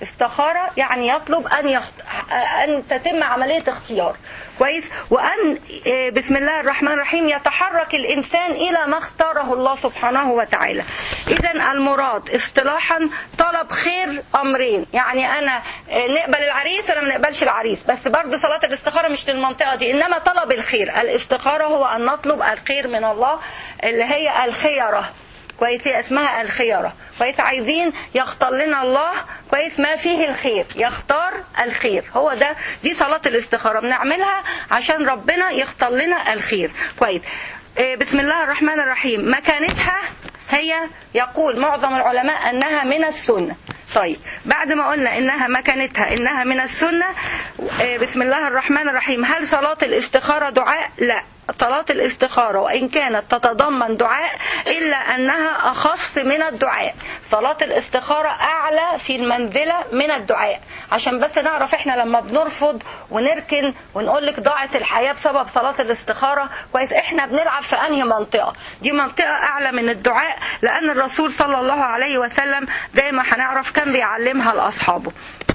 استخارة يعني يطلب أن يخت... أن تتم عملية اختيار كويس، وأن بسم الله الرحمن الرحيم يتحرك الإنسان إلى ما اختاره الله سبحانه وتعالى. إذا المراد اصطلاحا طلب خير أمرين، يعني أنا نقبل العريس ولا ما نقبلش العريس، بس برضو صلاة الاستخارة مش للمنطقة دي، إنما طلب الخير. الاستخارة هو أن نطلب الخير من الله اللي هي الخيرة كويس، هي اسمها الخيرة كويس، عايزين يختار لنا الله كويس ما فيه الخير، يختار الخير. هو ده دي صلاة الاستخارة بنعملها عشان ربنا يختار لنا الخير كويس. بسم الله الرحمن الرحيم. مكانتها هي يقول معظم العلماء أنها من السنة. طيب بعد ما قلنا إنها مكانتها إنها من السنة، بسم الله الرحمن الرحيم. هل صلاة الاستخارة دعاء؟ لا، صلاة الاستخارة وإن كانت تتضمن دعاء إلا أنها أخص من الدعاء. صلاة الاستخارة أعلى في المنزلة من الدعاء، عشان بس نعرف إحنا لما بنرفض ونركن ونقول لك ضاعت الحياة بسبب صلاة الاستخارة كويس، إحنا بنلعب في أنهي منطقة؟ دي منطقة أعلى من الدعاء، لأن الرسول صلى الله عليه وسلم زي ما هنعرف كان بيعلمها لأصحابه.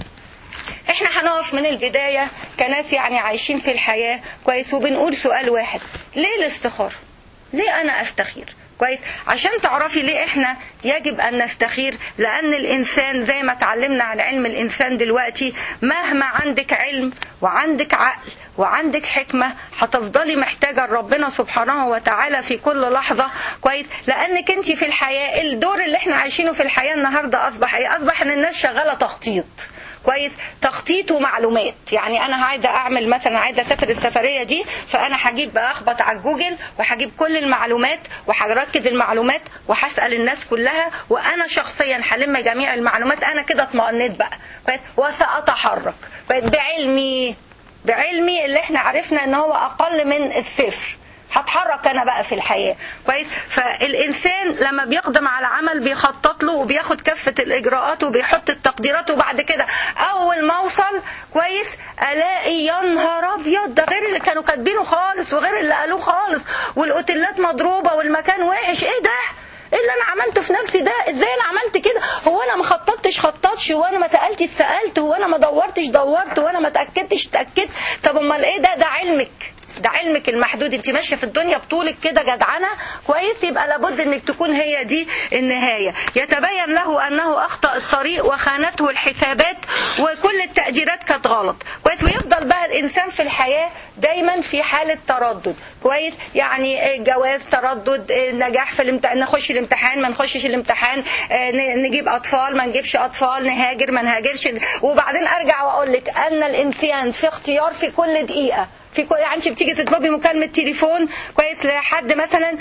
احنا هنقف من البداية كناس يعني عايشين في الحياة كويس، وبنقول سؤال واحد: ليه الاستخارة؟ ليه انا استخير؟ كويس، عشان تعرفي ليه احنا يجب ان نستخير. لان الانسان زي ما اتعلمنا عن علم الانسان دلوقتي، مهما عندك علم وعندك عقل وعندك حكمة هتفضلي محتاجة ربنا سبحانه وتعالى في كل لحظة كويس، لانك انت في الحياة الدور اللي احنا عايشينه في الحياة النهاردة اصبح ايه؟ اصبح ان الناس شغالة تخطيط كويس، تخطيط ومعلومات. يعني انا عايزه اعمل مثلا عايزه اسافر السفريه دي، فانا هجيب بقى اخبط على جوجل وهجيب كل المعلومات وهركز المعلومات وهسال الناس كلها، وانا شخصيا هلم جميع المعلومات. انا كده اطمئنيت بقى كويس، وساتحرك كويس بعلمي بعلمي اللي احنا عرفنا ان هو اقل من الصفر. هتحرك انا بقى في الحياة كويس. فالانسان لما بيقدم على عمل بيخطط له وبياخد كافة الاجراءات وبيحط التقديرات، وبعد كده اول ما اوصل كويس الاقي يا نهار ابيض، ده غير اللي كانوا كاتبينه خالص وغير اللي قالوه خالص، والاوتيلات مضروبة والمكان وحش. ايه ده؟ ايه اللي انا عملته في نفسي ده؟ ازاي انا عملت كده؟ هو انا ما خططتش خططش، هو انا ما سالتش سالت، هو انا ما دورتش دورت، هو انا ما تاكدتش تاكدت. طب امال ايه ده؟ ده علمك، ده علمك المحدود. انت ماشيه في الدنيا بطولك كده جدعنه كويس، يبقى لابد انك تكون هي دي النهايه. يتبين له انه اخطا الطريق وخانته الحسابات وكل التقديرات كانت غلط كويس، ويفضل بقى الانسان في الحياه دايما في حاله تردد كويس. يعني جواز تردد، نجاح في الامتحان، نخش الامتحان ما نخشش الامتحان، نجيب اطفال ما نجيبش اطفال، نهاجر ما نهاجرش. وبعدين ارجع واقول لك ان الانسان في اختيار في كل دقيقه. في كل يعني انت بتيجي تطلبي مكالمه تليفون كويس لحد مثلا،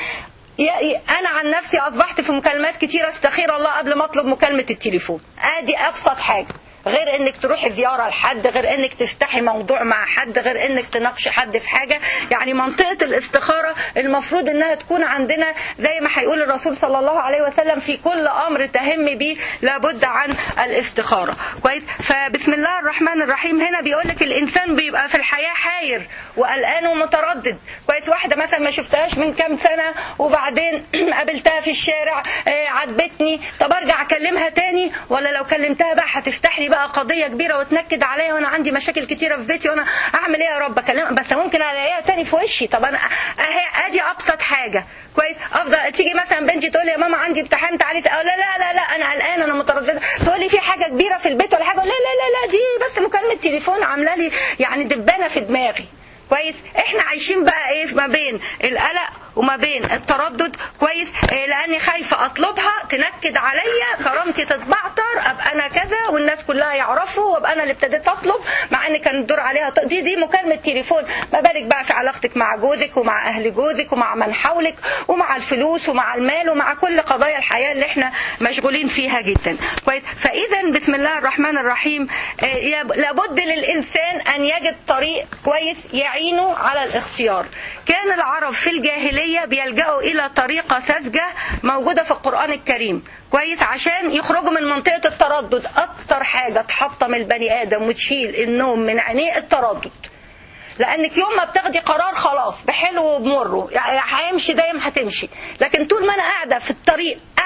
انا عن نفسي اصبحت في مكالمات كتيره استخير الله قبل ما اطلب مكالمه التليفون. ادي ابسط حاجه، غير انك تروحي زيارة لحد، غير انك تفتحي موضوع مع حد، غير انك تناقشي حد في حاجة. يعني منطقة الاستخارة المفروض انها تكون عندنا زي ما هيقول الرسول صلى الله عليه وسلم: في كل امر تهم به لابد عن الاستخارة كويس. فبسم الله الرحمن الرحيم هنا بيقولك الانسان بيبقى في الحياة حاير وقلقان ومتردد كويس. واحدة مثلا ما شفتهاش من كام سنة وبعدين قابلتها في الشارع، عجبتني، طب ارجع اكلمها تاني ولا لو كلمتها بقى هتفتح لي بقى قضية كبيرة وتنكد عليا وانا عندي مشاكل كتيرة في بيتي وانا اعمل ايه يا رب؟ اكلمها بس ممكن الاقيها تاني في وشي. طب انا اهي ادي ابسط حاجة كويس. افضل تيجي مثلا بنتي تقول لي يا ماما عندي امتحان تعالي، لا لا لا لا انا قلقان انا متردده، تقول لي في حاجة كبيرة في البيت ولا حاجة، لا لا لا لا دي بس مكالمة تليفون عامله لي يعني دبانة في دماغي كويس. احنا عايشين بقى ايه ما بين القلق وما بين التردد كويس، إيه لاني خايفه اطلبها تنكد عليا، كرامتي تتبعتر، ابقى انا كذا والناس كلها يعرفوا وابقى انا اللي ابتديت اطلب مع ان كان الدور عليها. دي دي مكالمه تليفون. ما بالك بقى في علاقتك مع جوزك ومع اهل جوزك ومع من حولك ومع الفلوس ومع المال ومع كل قضايا الحياه اللي احنا مشغولين فيها جدا كويس. فاذا بسم الله الرحمن الرحيم إيه لابد للانسان ان يجد طريق كويس يعينه على الاختيار. كان العرب في الجاهليه بيلجأوا إلى طريقة ساذجة موجودة في القرآن الكريم كويس عشان يخرجوا من منطقة التردد. أكتر حاجة تحطم البني آدم وتشيل النوم من عينيه التردد، لأنك يوم ما بتاخدي قرار خلاص بحلو وبمره يعني هيمشي دايما هتمشي، لكن طول ما أنا قاعدة في الطريق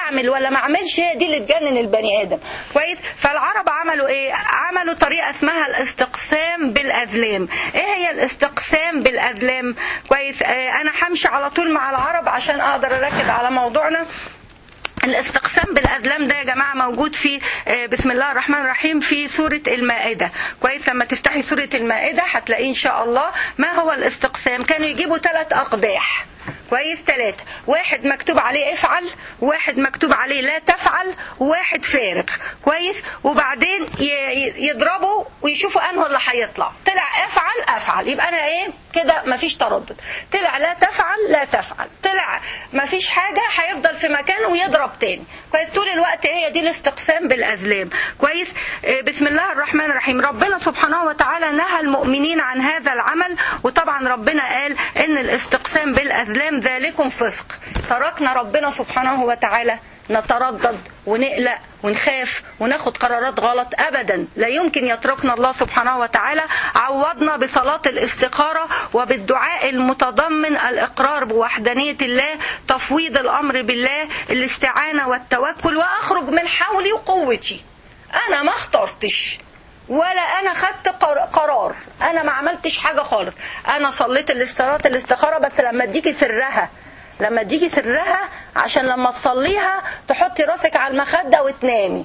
اعمل ولا ما اعملش هي دي اللي تجنن البني ادم. كويس. فالعرب عملوا ايه؟ عملوا طريقه اسمها الاستقسام بالاذلام. ايه هي الاستقسام بالاذلام؟ كويس. آه انا همشي على طول مع العرب عشان اقدر اركز على موضوعنا. الاستقسام بالأذلام ده يا جماعة موجود في بسم الله الرحمن الرحيم في سورة المائدة. كويس. لما تفتحي سورة المائدة هتلاقيه إن شاء الله. ما هو الاستقسام؟ كانوا يجيبوا ثلاث أقداح. كويس. ثلاثة، واحد مكتوب عليه افعل، واحد مكتوب عليه لا تفعل، وواحد فارغ. كويس. وبعدين يضربوا ويشوفوا انه اللي هيطلع. طلع افعل افعل يبقى انا ايه كده مفيش تردد. طلع لا تفعل لا تفعل. طلع مفيش حاجة هيفضل في مكانه ويضرب تاني. كويس. طول الوقت هي دي الاستقسام بالأذلام. كويس. بسم الله الرحمن الرحيم. ربنا سبحانه وتعالى نهى المؤمنين عن هذا العمل، وطبعا ربنا قال ان الاستقسام بالأذلام ذلكم فسق. تركنا ربنا سبحانه وتعالى نتردد ونقلق ونخاف وناخد قرارات غلط؟ أبدا، لا يمكن يتركنا الله سبحانه وتعالى. عوضنا بصلاة الاستخارة وبالدعاء المتضمن الإقرار بوحدانية الله، تفويض الأمر بالله، الاستعانة والتوكل، وأخرج من حولي وقوتي. أنا ما اخترتش ولا أنا خدت قرار، أنا ما عملتش حاجة خالص. أنا صليت الاستخارة الاستخارة بس لما اديكي سرها، لما اديكي سرها عشان لما تصليها تحطي راسك على المخدة وتنامي.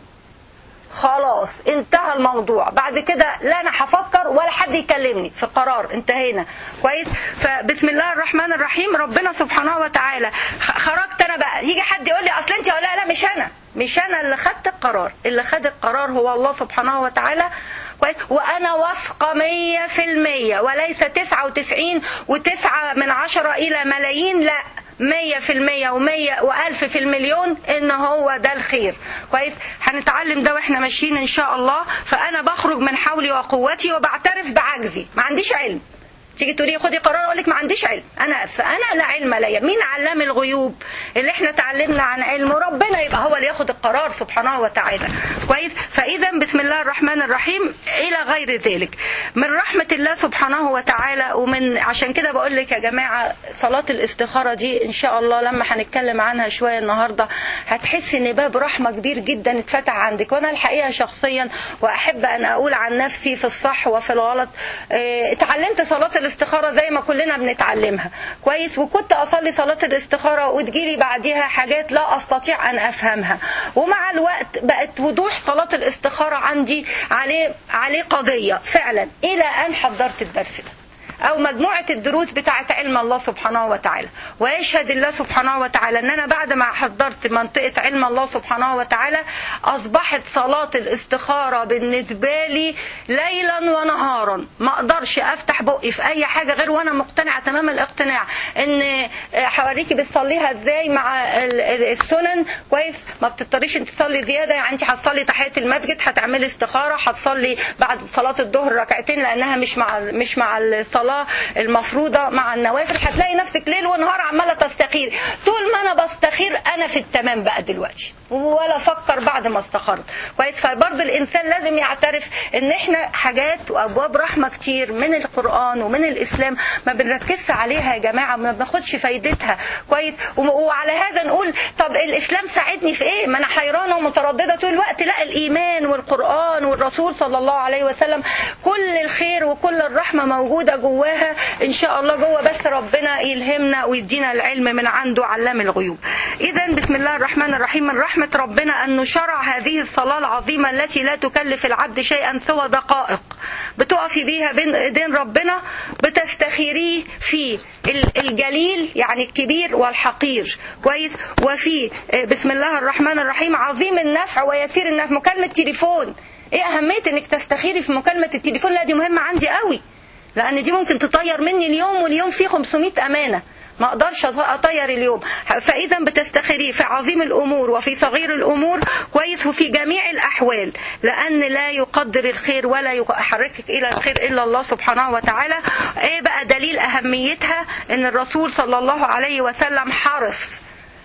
خلاص انتهى الموضوع. بعد كده لا انا هفكر ولا حد يكلمني، في قرار انتهينا. كويس. فبسم الله الرحمن الرحيم. ربنا سبحانه وتعالى خرجت انا بقى، يجي حد يقول لي اصل انت، ولا لا مش انا مش انا اللي خدت القرار، اللي خد القرار هو الله سبحانه وتعالى. كويس. وانا واثقه مية في المية وليس تسعة وتسعين وتسعة من عشرة الى ملايين، لا مية في المية ومية وألف في المليون إن هو ده الخير. كويس. هنتعلم ده وإحنا ماشيين إن شاء الله. فأنا بخرج من حولي وقوتي وبعترف بعجزي، ما عنديش علم. تيجي تقولي خدي قرار اقول لك ما عنديش علم، انا انا لا علم ليا. مين علام الغيوب اللي احنا تعلمنا عن علمه؟ ربنا، يبقى هو اللي ياخد القرار سبحانه وتعالى. كويس. فاذا بسم الله الرحمن الرحيم الى غير ذلك من رحمه الله سبحانه وتعالى. ومن عشان كده بقول لك يا جماعه صلاه الاستخاره دي ان شاء الله لما هنتكلم عنها شويه النهارده هتحسي ان باب رحمه كبير جدا اتفتح عندك. وانا الحقيقه شخصيا واحب ان اقول عن نفسي في الصح وفي الغلط، اه اتعلمت صلاه الاستخارة زي ما كلنا بنتعلمها. كويس. وكنت أصلي صلاة الاستخارة وتجيلي بعدها حاجات لا أستطيع أن أفهمها. ومع الوقت بقت وضوح صلاة الاستخارة عندي عليه عليه قضية فعلا إلى أن حضرت الدرس ده أو مجموعة الدروس بتاعت علم الله سبحانه وتعالى. ويشهد الله سبحانه وتعالى أن أنا بعد ما حضرت منطقة علم الله سبحانه وتعالى أصبحت صلاة الاستخارة بالنسبة لي ليلا ونهارا. ما أقدرش أفتح بقي في أي حاجة غير وأنا مقتنعة تمام الاقتناع أن حواريكي بتصليها إزاي مع السنن. كويس. ما بتضطريش أنت تصلي زيادة، يعني أنت هتصلي تحية المسجد هتعملي استخارة، هتصلي بعد صلاة الظهر ركعتين لأنها مش مع مش مع الصلاة المفروضة مع النوافل، هتلاقي نفسك ليل ونهار عمالة تستخير. طول ما أنا بستخير أنا في التمام بقى دلوقتي، ولا أفكر بعد ما استخرت. كويس. فبرضه الإنسان لازم يعترف إن إحنا حاجات وأبواب رحمة كتير من القرآن ومن الإسلام ما بنركزش عليها يا جماعة، ما بناخدش فايدتها. كويس. وعلى هذا نقول طب الإسلام ساعدني في إيه؟ ما أنا حيرانة ومترددة طول الوقت. لا، الإيمان والقرآن والرسول صلى الله عليه وسلم كل الخير وكل الرحمة موجودة جواها ان شاء الله جوه، بس ربنا يلهمنا ويدينا العلم من عنده علام الغيوب. اذا بسم الله الرحمن الرحيم من رحمة ربنا ان شرع هذه الصلاة العظيمة التي لا تكلف العبد شيئا سوى دقائق بتقفي بيها بين ايدين ربنا، بتستخيريه في الجليل يعني الكبير والحقير. كويس. وفي بسم الله الرحمن الرحيم عظيم النفع ويسير النفع. مكالمة تليفون، ايه اهمية انك تستخيري في مكالمة التليفون؟ لا دي مهمة عندي قوي، لأن دي ممكن تطير مني اليوم، واليوم فيه خمسمائة أمانة ما أقدرش أطير اليوم. فإذا بتستخيري في عظيم الأمور وفي صغير الأمور. كويس. وفي جميع الأحوال، لأن لا يقدر الخير ولا يحركك إلى الخير إلا الله سبحانه وتعالى. إيه بقى دليل أهميتها؟ إن الرسول صلى الله عليه وسلم حرص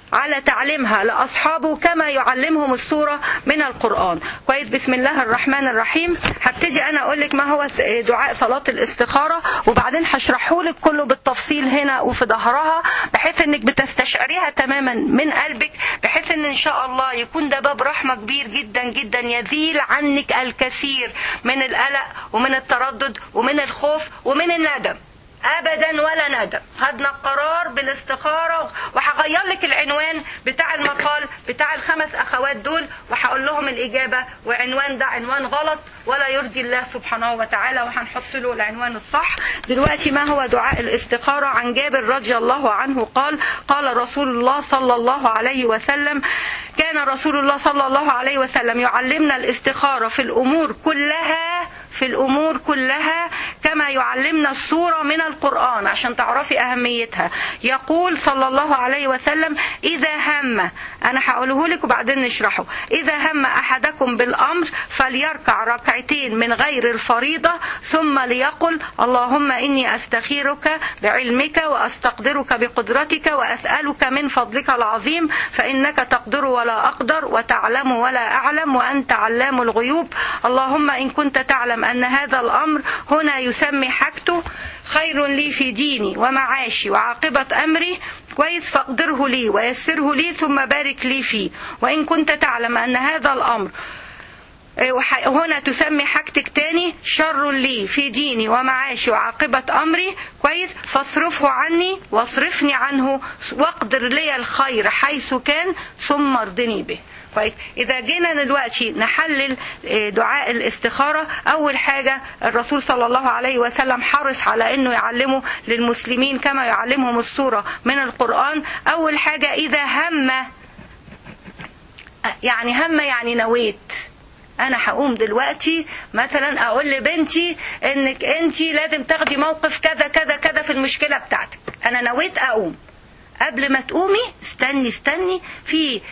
على تعليمها لأصحابه كما يعلمهم السورة من القرآن. كويس. بسم الله الرحمن الرحيم. هبتدي أنا أقول لك ما هو دعاء صلاة الاستخارة، وبعدين هشرحه لك كله بالتفصيل هنا وفي ظهرها، بحيث إنك بتستشعريها تماما من قلبك، بحيث إن إن شاء الله يكون ده باب رحمة كبير جدا جدا يزيل عنك الكثير من القلق ومن التردد ومن الخوف ومن الندم. ابدا ولا ندم. خدنا القرار بالاستخاره، وهغير لك العنوان بتاع المقال بتاع الخمس اخوات دول، وهقول لهم الاجابه، وعنوان ده عنوان غلط ولا يرضي الله سبحانه وتعالى، وهنحط له العنوان الصح. دلوقتي ما هو دعاء الاستخاره؟ عن جابر رضي الله عنه قال: قال رسول الله صلى الله عليه وسلم: كان رسول الله صلى الله عليه وسلم يعلمنا الاستخاره في الامور كلها في الأمور كلها كما يعلمنا السورة من القرآن، عشان تعرفي أهميتها. يقول صلى الله عليه وسلم: إذا هم، أنا هقوله لك وبعدين نشرحه، إذا هم أحدكم بالأمر فليركع ركعتين من غير الفريضة، ثم ليقل: اللهم إني أستخيرك بعلمك وأستقدرك بقدرتك وأسألك من فضلك العظيم، فإنك تقدر ولا أقدر وتعلم ولا أعلم وأنت علام الغيوب. اللهم إن كنت تعلم أن هذا الأمر هنا يسمي حاجته خير لي في ديني ومعاشي وعاقبة أمري، كويس، فاقدره لي ويسره لي ثم بارك لي فيه. وإن كنت تعلم أن هذا الأمر هنا تسمي حاجتك تاني شر لي في ديني ومعاشي وعاقبة أمري، كويس، فاصرفه عني واصرفني عنه، واقدر لي الخير حيث كان ثم ارضني به. كويس. إذا جينا دلوقتي نحلل دعاء الاستخارة، أول حاجة الرسول صلى الله عليه وسلم حرص على أنه يعلمه للمسلمين كما يعلمهم السورة من القرآن. أول حاجة إذا هم، يعني هم يعني نويت، أنا هقوم دلوقتي مثلا أقول لبنتي إنك أنتي لازم تاخدي موقف كذا كذا كذا في المشكلة بتاعتك، أنا نويت أقوم. قبل ما تقومي استني استني في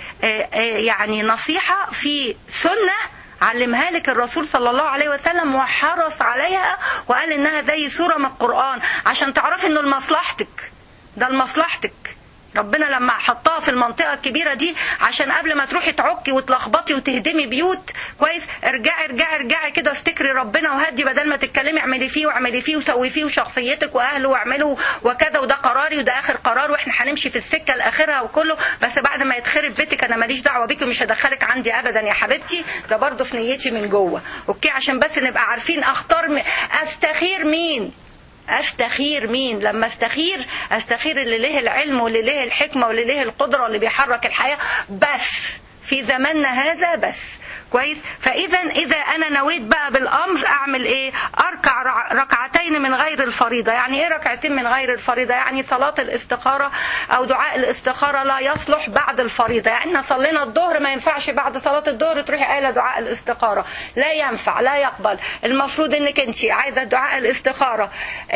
يعني نصيحة في سنة علمها لك الرسول صلى الله عليه وسلم وحرص عليها، وقال إنها زي سورة من القرآن، عشان تعرفي إنه لمصلحتك، ده لمصلحتك. ربنا لما حطها في المنطقة الكبيرة دي عشان قبل ما تروحي تعكي وتلخبطي وتهدمي بيوت، كويس، ارجعي ارجعي ارجعي كده، افتكري ربنا وهدي، بدل ما تتكلمي اعملي فيه واعملي فيه وسوي فيه وشخصيتك واهله واعملوا وكذا، وده قراري وده اخر قرار واحنا هنمشي في السكة الاخرها وكله، بس بعد ما يتخرب بيتك انا ماليش دعوة بيكي ومش هدخلك عندي ابدا يا حبيبتي، ده برضه في نيتي من جوه. اوكي، عشان بس نبقى عارفين اختار م... استخير مين استخير مين لما استخير استخير اللي له العلم واللي له الحكمة واللي له القدرة اللي بيحرك الحياة بس في زماننا هذا بس، كويس. فاذا اذا انا نويت بقى بالامر اعمل ايه؟ اركع ركعتين من غير الفريضه. يعني ايه ركعتين من غير الفريضه؟ يعني صلاه الاستخاره او دعاء الاستخاره لا يصلح بعد الفريضه. يعني احنا صلينا الظهر ما ينفعش بعد صلاه الظهر تروحي قايله دعاء الاستخاره، لا ينفع، لا يقبل. المفروض انك انت عايزه دعاء الاستخاره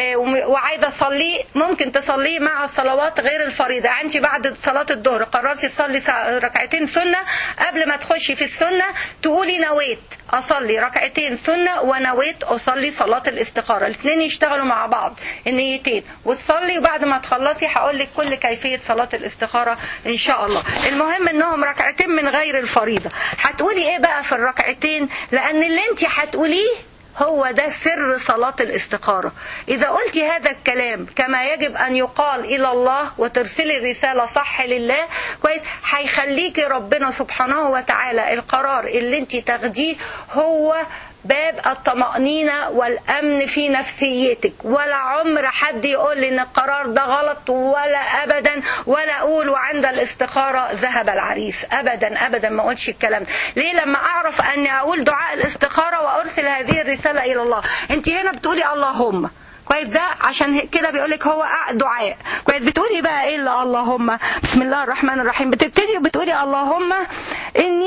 وعايزه تصليه، ممكن تصليه مع الصلوات غير الفريضه. يعني انت بعد صلاه الظهر قررتي تصلي ركعتين سنه، قبل ما تخشي في السنه تقولي نويت أصلي ركعتين سنة ونويت أصلي صلاة الاستخارة، الاثنين يشتغلوا مع بعض النيتين، وتصلي، وبعد ما تخلصي هقول لك كل كيفية صلاة الاستخارة إن شاء الله. المهم إنهم ركعتين من غير الفريضة. هتقولي إيه بقى في الركعتين؟ لأن اللي أنت هتقوليه هو ده سر صلاة الاستخارة. إذا قلت هذا الكلام كما يجب أن يقال إلى الله وترسلي الرسالة صح لله، كويس، هيخليكي ربنا سبحانه وتعالى القرار اللي انت تاخديه هو باب الطمأنينة والأمن في نفسيتك. ولا عمر حد يقول لي إن القرار ده غلط، ولا أبدا، ولا أقول وعند الاستخارة ذهب العريس، أبدا أبدا ما أقولش الكلام. ليه؟ لما أعرف أني أقول دعاء الاستخارة وأرسل هذه الرسالة إلى الله. أنت هنا بتقولي اللهم، كويس، ده عشان كده بيقولك هو دعاء، كويس. بتقولي بقى ايه اللي اللهم؟ بسم الله الرحمن الرحيم، بتبتدي وبتقولي اللهم اني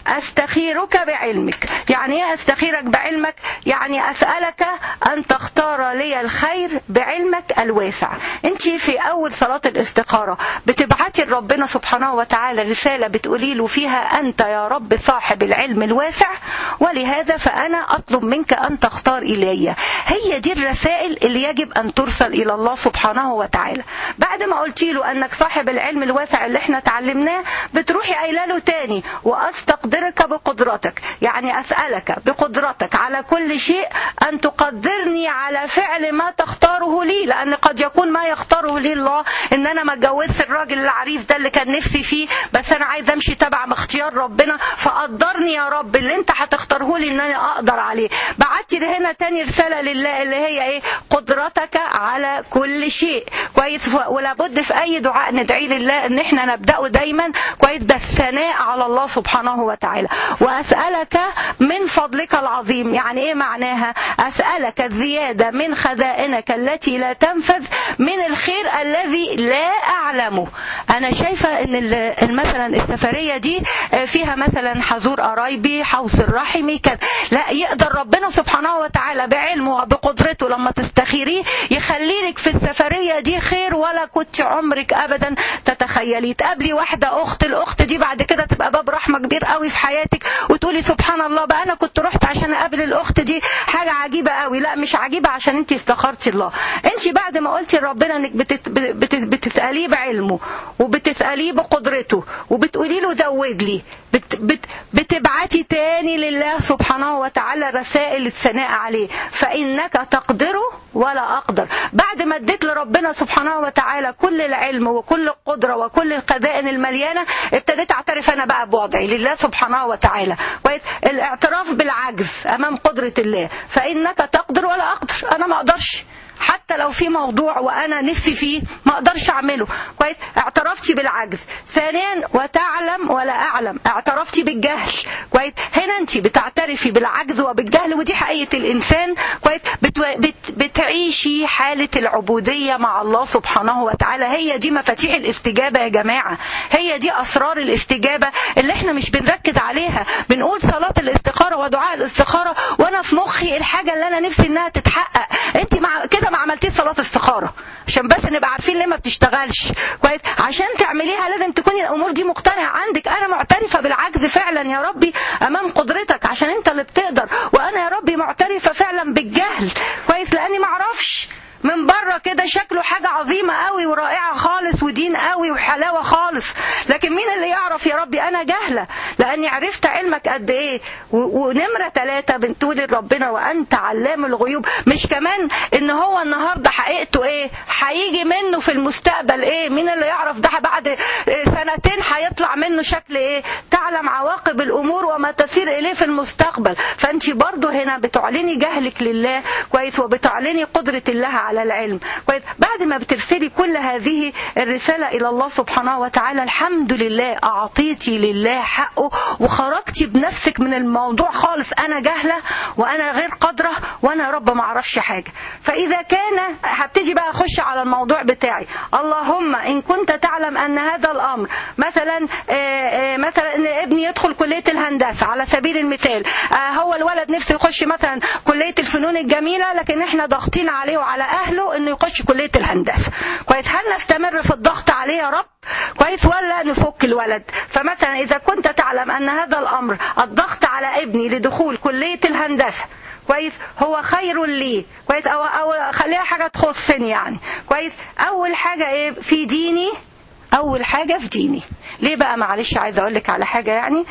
أستخيرك بعلمك. يعني ايه أستخيرك بعلمك؟ يعني أسألك أن تختار لي الخير بعلمك الواسع. انت في أول صلاة الاستخارة بتبعتي لربنا سبحانه وتعالى رسالة بتقولي له فيها أنت يا رب صاحب العلم الواسع، ولهذا فأنا أطلب منك أن تختار إلي. هي دي الرسائل اللي يجب أن ترسل إلى الله سبحانه وتعالى. بعد ما قلتي له أنك صاحب العلم الواسع اللي احنا تعلمناه، بتروحي قايله له تاني وأستقدرك بقدرتك، يعني أسألك بقدرتك على كل شيء أن تقدرني على فعل ما تختاره لي، لأن قد يكون ما يختاره لي الله إن أنا ما اتجوزش الراجل العريس ده اللي كان نفسي فيه، بس أنا عايز أمشي تبع اختيار ربنا، فقدرني يا رب اللي أنت هتختاره لي إن أنا أقدر عليه. بعتي هنا تاني رسالة لله اللي هي إيه؟ قدرتك على كل شيء. كويس. ولابد في أي دعاء ندعي لله إن إحنا نبدأه دايما كويس بالثناء على الله سبحانه وتعالى. وأسألك من فضلك العظيم، يعني إيه معناها؟ أسألك الزيادة من خزائنك التي لا تنفذ، من الخير الذي لا أعلمه. أنا شايفة إن مثلا السفرية دي فيها مثلا حضور قرايبي، حوص الرحمي كذا، لا يقدر ربنا سبحانه وتعالى بعلمه وبقدرته لما تستخيريه يخلي لك في السفرية دي خير ولا كنت عمرك أبدا تتخيلي. تقابلي واحدة أخت، الأخت دي بعد كده تبقى باب رحمة كبير قوي في حياتك، وتقولي سبحان الله بقى أنا كنت رحت عشان أقابل الأخت دي، حاجة عجيبة قوي. لا مش عجيبة عشان أنت استخرتي الله. أنت بعد ما قلتي لربنا أنك بتت... بت... بتسأليه بعلمه وبتسأليه بقدرته وبتقولي له زود لي، بت... بت... بتبعتي تاني لله سبحانه وتعالى رسائل الثناء عليه، فإنك تقدره ولا أقدر. بعد ما اديت لربنا سبحانه وتعالى كل العلم وكل القدرة وكل الخزائن المليانة، ابتديت اعترف أنا بقى بوضعي لله سبحانه وتعالى. الاعتراف بالعجز أمام قدرة الله، فإنك تقدر ولا أقدر. أنا ما أقدرش، حتى لو في موضوع وأنا نفسي فيه ما أقدرش أعمله. كويس. اعترفتي بالعجز. ثانيا وتعلم ولا أعلم، اعترفتي بالجهل. كويس. هنا أنت بتعترفي بالعجز وبالجهل، ودي حقيقة الإنسان. كويس. بت... بت... بتعيشي حالة العبودية مع الله سبحانه وتعالى. هي دي مفاتيح الاستجابة يا جماعة، هي دي أسرار الاستجابة اللي احنا مش بنركز عليها. بنقول صلاة الاستخارة ودعاء الاستخارة وأنا في مخي الحاجة اللي أنا نفسي إنها تتحقق. أنت مع كده ما عملتيش صلاة استخارة، عشان بس نبقى عارفين ليه ما بتشتغلش. كويس. عشان تعمليها لازم تكوني الامور دي مقتنعه عندك. انا معترفه بالعجز فعلا يا ربي امام قدرتك عشان انت اللي بتقدر، وانا يا ربي معترفه فعلا بالجهل. كويس. لاني ما اعرفش من بره كده شكله حاجة عظيمة قوي ورائعة خالص ودين قوي وحلاوة خالص، لكن مين اللي يعرف يا ربي؟ أنا جهلة لأني عرفت علمك قد إيه. ونمرة ثلاثة بنقول ربنا وأنت علام الغيوب، مش كمان إن هو النهاردة حقيقته إيه، هيجي منه في المستقبل إيه، مين اللي يعرف ده بعد سنتين هيطلع منه شكل إيه. تعلم عواقب الأمور وما تسير إليه في المستقبل. فأنت برضو هنا بتعلني جهلك لله. كويس. وبتعلني قدرة الله على العلم. كويس. بعد ما بترسلي كل هذه الرسالة إلى الله سبحانه وتعالى، الحمد لله أعطيتي لله حقه وخرجتي بنفسك من الموضوع خالص. أنا جهلة وأنا غير قادرة وأنا رب ما أعرفش حاجة. فإذا كان هبتدي بقى أخش على الموضوع بتاعي. اللهم إن كنت تعلم أن هذا الأمر مثلا مثلا إن ابني يدخل كلية الهندسة على سبيل المثال، هو الولد نفسه يخش مثلا كلية الفنون الجميلة، لكن إحنا ضاغطين عليه وعلى أهله إنه يخش كلية الهندسة. كويس. هل نستمر في الضغط عليه يا رب؟ كويس. ولا نفك الولد؟ فمثلا إذا كنت تعلم أن هذا الأمر الضغط على ابني لدخول كلية الهندسة كويس هو خير لي. كويس. أو, أو خليها حاجة تخصني يعني. كويس. أول حاجة إيه في ديني، أول حاجة في ديني. ليه بقى؟ معلش عايزة أقول لك على حاجة يعني،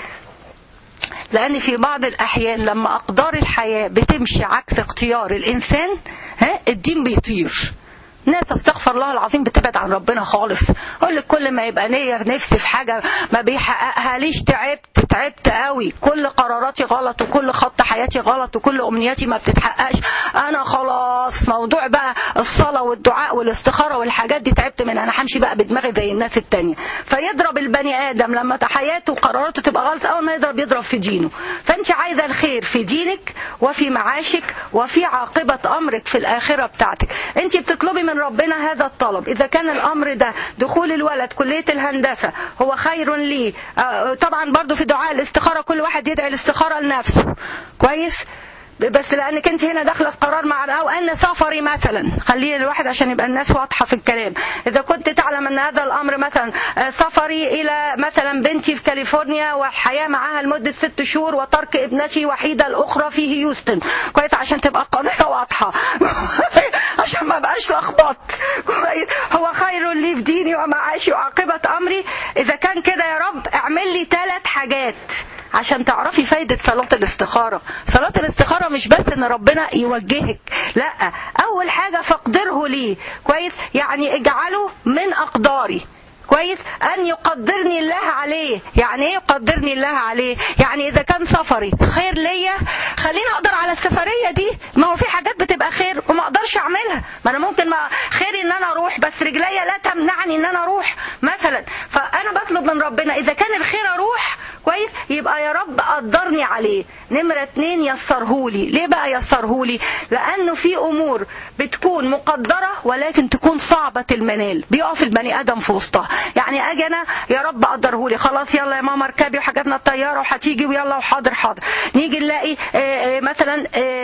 لأن في بعض الأحيان لما أقدار الحياة بتمشي عكس اختيار الإنسان، ها الدين بيطير. ناس استغفر الله العظيم بتبعد عن ربنا خالص. اقول لك كل ما يبقى نية نفسي في حاجة ما بيحققها ليش، تعبت تعبت قوي، كل قراراتي غلط وكل خط حياتي غلط وكل امنياتي ما بتتحققش، انا خلاص موضوع بقى الصلاة والدعاء والاستخارة والحاجات دي تعبت منها، انا همشي بقى بدماغي زي الناس التانية. فيضرب البني ادم لما حياته وقراراته تبقى غلط، اول ما يضرب يضرب في دينه. فانت عايزة الخير في دينك وفي معاشك وفي عاقبة امرك في الاخرة بتاعتك. انت بتطلبي من من ربنا هذا الطلب. اذا كان الامر ده دخول الولد كلية الهندسة هو خير لي، طبعا برضو في دعاء الاستخارة كل واحد يدعي الاستخارة لنفسه كويس، بس لانك انت هنا داخله في قرار مع، او ان سفري مثلا، خليه الواحد عشان يبقى الناس واضحه في الكلام. اذا كنت تعلم ان هذا الامر مثلا سفري الى مثلا بنتي في كاليفورنيا والحياه معاها لمده ست شهور وترك ابنتي وحيده الاخرى في هيوستن، كويس، عشان تبقى القضيه واضحه عشان ما بقاش لخبطت، هو خير لي في ديني ومعاشي وعاقبه امري. اذا كان كده يا رب اعمل لي ثلاث حاجات عشان تعرفي فايدة صلاة الاستخارة. صلاة الاستخارة مش بس ان ربنا يوجهك، لا، اول حاجة فاقدره لي، كويس، يعني اجعله من اقداري، كويس، ان يقدرني الله عليه. يعني ايه يقدرني الله عليه؟ يعني اذا كان سفري خير ليا خليني اقدر على السفرية دي. ما هو في حاجات بتبقى خير وما اقدرش اعملها، ما انا ممكن ما خير ان انا اروح بس رجليا لا تمنعني ان انا اروح مثلا، فانا بطلب من ربنا اذا كان الخير اروح، كويس، يبقى يا رب قدرني عليه. نمرة اتنين يسرهولي. ليه بقى يسرهولي؟ لانه في امور بتكون مقدرة ولكن تكون صعبة المنال، بيقف البني ادم في وسطها. يعني اجي انا يا رب قدرهولي، خلاص يلا يا ماما اركبي وحجزنا الطياره وهتيجي ويلا وحاضر حاضر، نيجي نلاقي مثلا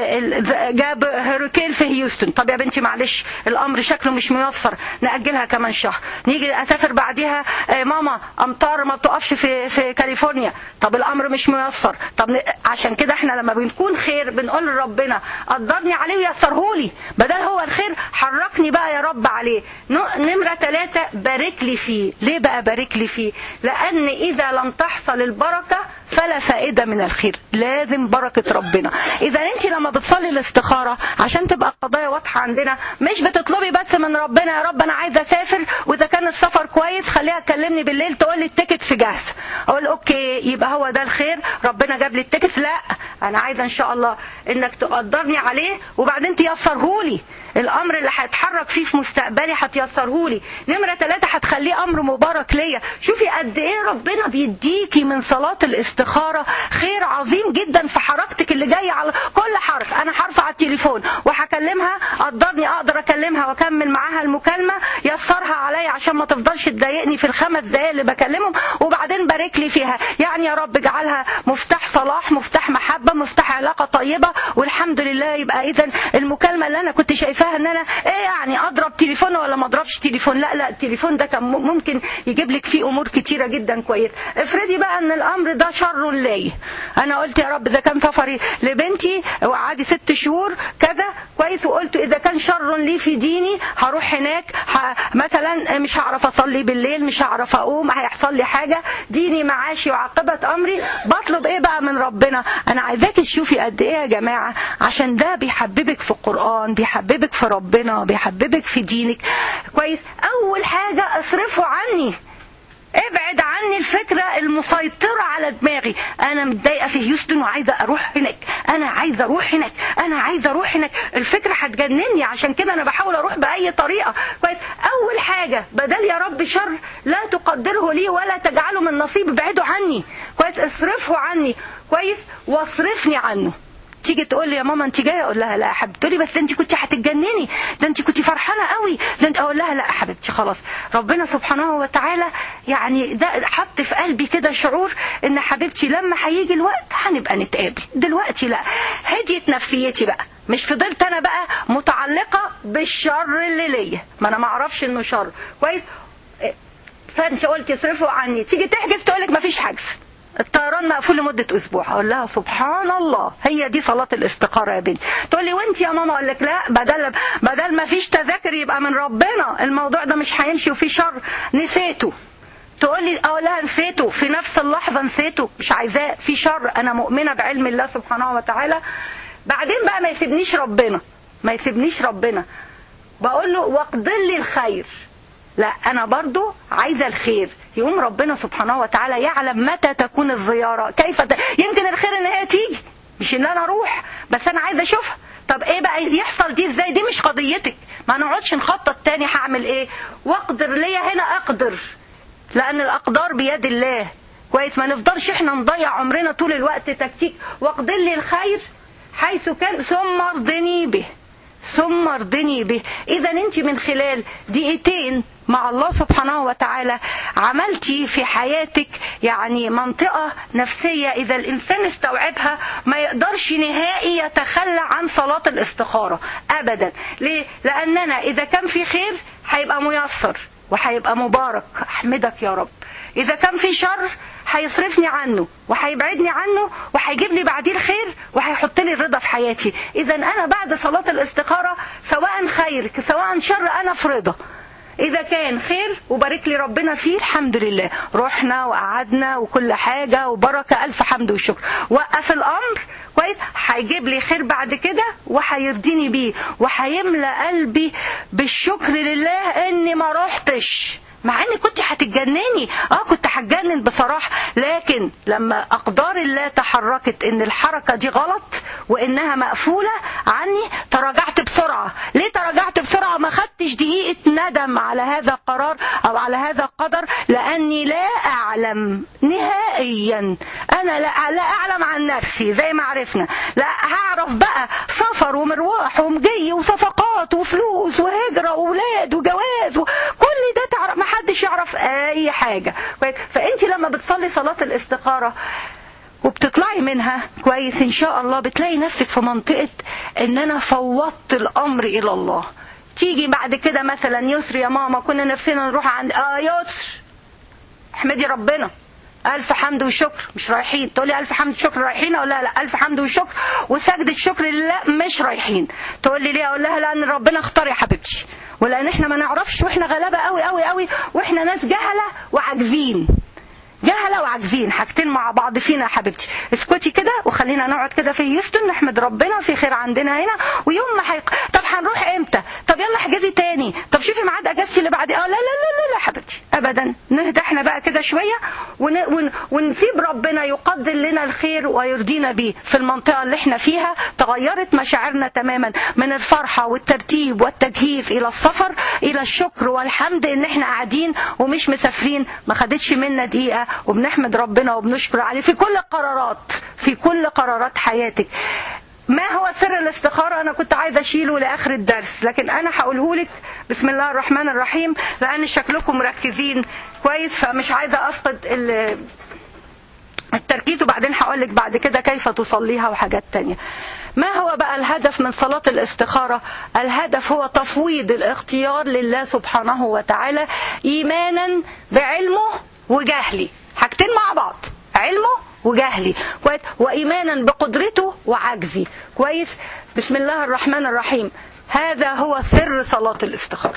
جاب هوريكين في هيوستن، طب يا بنتي معلش الامر شكله مش ميسر ناجلها كمان شهر، نيجي اسافر بعديها ماما امطار ما بتقفش في في كاليفورنيا، طب الامر مش ميسر، طب عشان كده احنا لما بنكون خير بنقول لربنا قدرني عليه ويسرهولي، بدل هو الخير حركني بقى يا رب عليه. نمره ثلاثة بارك لي فيه. ليه بقى بارك لي فيه؟ لان اذا لم تحصل البركه فلا فائده من الخير، لازم بركه ربنا. اذا انت لما بتصلي الاستخاره عشان تبقى القضايا واضحه عندنا، مش بتطلبي بس من ربنا يا رب انا عايزه اسافر واذا كان السفر كويس خليها تكلمني بالليل تقول لي التيكت في جاهز، اقول اوكي يبقى هو ده الخير، ربنا جاب لي التيكت. لا، انا عايزه ان شاء الله انك تقدرني عليه وبعدين تيسرهولي، الامر اللي هيتحرك فيه في مستقبلي هتيسرهولي. نمره ثلاثة هتخليه امر مبارك ليا. شوفي قد ايه ربنا بيديكي من صلاه الاستخاره خير عظيم جدا في حركتك اللي جايه على كل حركه. انا هرفع التليفون وهكلمها، قدرني اقدر اكلمها واكمل معاها المكالمه، يسرها عليا عشان ما تفضلش تضايقني في الخمس دقايق اللي بكلمهم، وبعدين بارك لي فيها. يعني يا رب اجعلها مفتاح صلاح، مفتاح محبه، مفتاح علاقه طيبه، والحمد لله يبقى اذا المكالمه اللي انا كنت شايفاها ان انا ايه يعني اضرب تليفون ولا ما اضربش تليفون، لا لا، التليفون ده كان ممكن يجيب لك فيه امور كتيره جدا كويس. افرضي بقى ان الامر ده شر لي، انا قلت يا رب اذا كان سفري لبنتي وقعدي ست شهور كذا كويس، وقلت اذا كان شر لي في ديني هروح هناك ه... مثلا مش هعرف اصلي بالليل، مش هعرف اقوم، هيحصل لي حاجه، ديني معاشي وعاقبه امري، بطلب ايه بقى من ربنا؟ انا عايزاكي تشوفي قد ايه يا جماعه، عشان ده بيحببك في القران، بيحببك في ربنا، بيحببك في دينك كويس. اول حاجه اصرفه عني، ابعد عني الفكرة المسيطرة على دماغي، انا متضايقة في هيوستن وعايزة اروح هناك، انا عايزة اروح هناك، انا عايزة اروح هناك، الفكرة هتجنني، عشان كده انا بحاول اروح باي طريقة كويس. اول حاجة بدل يا رب شر لا تقدره لي ولا تجعله من نصيب، ابعده عني كويس، اصرفه عني كويس واصرفني عنه. تيجي تقول لي يا ماما انت جايه، اقول لها لا يا حبيبتي، تقول لي بس انت كنت هتتجنني، ده انت كنت فرحانه قوي، ده انت، اقول لها لا يا حبيبتي خلاص، ربنا سبحانه وتعالى يعني ده حط في قلبي كده شعور ان حبيبتي لما هيجي الوقت هنبقى نتقابل، دلوقتي لا. هديت نفسيتي بقى، مش فضلت انا بقى متعلقه بالشر اللي ليا، ما انا ما اعرفش انه شر كويس. فانت قلت اصرفوا عني، تيجي تحجز تقول لك ما فيش حجز، الطيران مقفول لمدة أسبوع، أقول لها سبحان الله، هي دي صلاة الاستخارة يا بنتي. تقول لي وانت يا ماما؟ أقول لك لا، بدل بدل ما فيش تذاكر يبقى من ربنا، الموضوع ده مش هيمشي وفي شر، نسيته. تقول لي اه لا نسيته، في نفس اللحظة نسيته، مش عايزاه، في شر، أنا مؤمنة بعلم الله سبحانه وتعالى. بعدين بقى ما يسيبنيش ربنا، ما يسيبنيش ربنا، بقول له واقدر لي الخير، لا أنا برضو عايزة الخير. يقوم ربنا سبحانه وتعالى يعلم متى تكون الزيارة، كيف ت... يمكن الخير ان هي تيجي، مش ان انا اروح، بس انا عايزة اشوفها. طب ايه بقى يحصل دي ازاي؟ دي مش قضيتك، ما نقعدش نخطط تاني هعمل ايه. واقدر ليا هنا اقدر، لان الاقدار بيد الله كويس. ما نفضلش احنا نضيع عمرنا طول الوقت تكتيك. واقدر لي الخير حيث كان ثم ارضني به، ثم ارضني به. إذا أنت من خلال دقيقتين مع الله سبحانه وتعالى عملتي في حياتك يعني منطقة نفسية إذا الإنسان استوعبها ما يقدرش نهائي يتخلى عن صلاة الاستخارة أبدا. ليه؟ لأننا إذا كان في خير هيبقى ميسر وهيبقى مبارك، أحمدك يا رب. إذا كان في شر هيصرفني عنه وهيبعدني عنه وهيجيب لي بعديه الخير وهيحط لي الرضا في حياتي. إذا أنا بعد صلاة الاستخارة سواء خير سواء شر أنا في رضا. إذا كان خير وبارك لي ربنا فيه الحمد لله، رحنا وقعدنا وكل حاجة وبركة، ألف حمد والشكر. وقف الأمر كويس، هيجيب لي خير بعد كده وهيرضيني بيه وهيملى قلبي بالشكر لله إني ما رحتش، مع اني كنت هتتجنني اه كنت هتجنن بصراحه. لكن لما اقدار الله تحركت ان الحركه دي غلط وانها مقفوله عني، تراجعت بسرعه. ليه تراجعت بسرعه؟ ما خدتش دقيقه ندم على هذا القرار او على هذا القدر، لاني لا اعلم نهائيا، انا لا, لا اعلم عن نفسي زي ما عرفنا، لا هعرف بقى سفر ومروح ومجي وصفقات وفلوس وهجره واولاد وجواز وكل ده تعرف، ما حدش يعرف اي حاجه. فانت لما بتصلي صلاه الاستخاره وبتطلعي منها كويس ان شاء الله بتلاقي نفسك في منطقه ان انا فوضت الامر الى الله. تيجي بعد كده مثلا يسر يا ماما كنا نفسنا نروح عند اه يسر احمدي ربنا ألف حمد وشكر مش رايحين. تقولي ألف حمد وشكر رايحين؟ أقول لها لا ألف حمد وشكر وسجدة شكر لله مش رايحين. تقول لي ليه؟ أقول لها لأن ربنا اختار يا حبيبتي، ولأن احنا ما نعرفش واحنا غلابة قوي قوي قوي واحنا ناس جهلة وعاجزين. جهلة وعاجزين حاجتين مع بعض فينا يا حبيبتي. اسكتي كده وخلينا نقعد كده في يوستن نحمد ربنا في خير عندنا هنا، ويوم ما حيق... طب هنروح امتى؟ طب يلا احجزي تاني، طب شوفي ميعاد اجازتي اللي بعد. اه لا لا لا لا لا حبيبتي ابدا. نهدى احنا بقى كده شويه ون... ون... ونسيب ربنا يقدر لنا الخير ويرضينا بيه. في المنطقه اللي احنا فيها تغيرت مشاعرنا تماما من الفرحه والترتيب والتجهيز الى السفر الى الشكر والحمد ان احنا قاعدين ومش مسافرين. ما خدتش منا دقيقه وبنحمد ربنا وبنشكر عليه في كل قرارات في كل قرارات حياتك. ما هو سر الاستخارة؟ أنا كنت عايزة أشيله لآخر الدرس، لكن أنا هقوله لك بسم الله الرحمن الرحيم لأن شكلكم مركزين كويس فمش عايزة أفقد التركيز، وبعدين هقول لك بعد كده كيف تصليها وحاجات تانية. ما هو بقى الهدف من صلاة الاستخارة؟ الهدف هو تفويض الاختيار لله سبحانه وتعالى إيمانا بعلمه وجهلي، حاجتين مع بعض، علمه وجهلي كويس، وإيمانا بقدرته وعجزي كويس. بسم الله الرحمن الرحيم. هذا هو سر صلاة الاستخارة.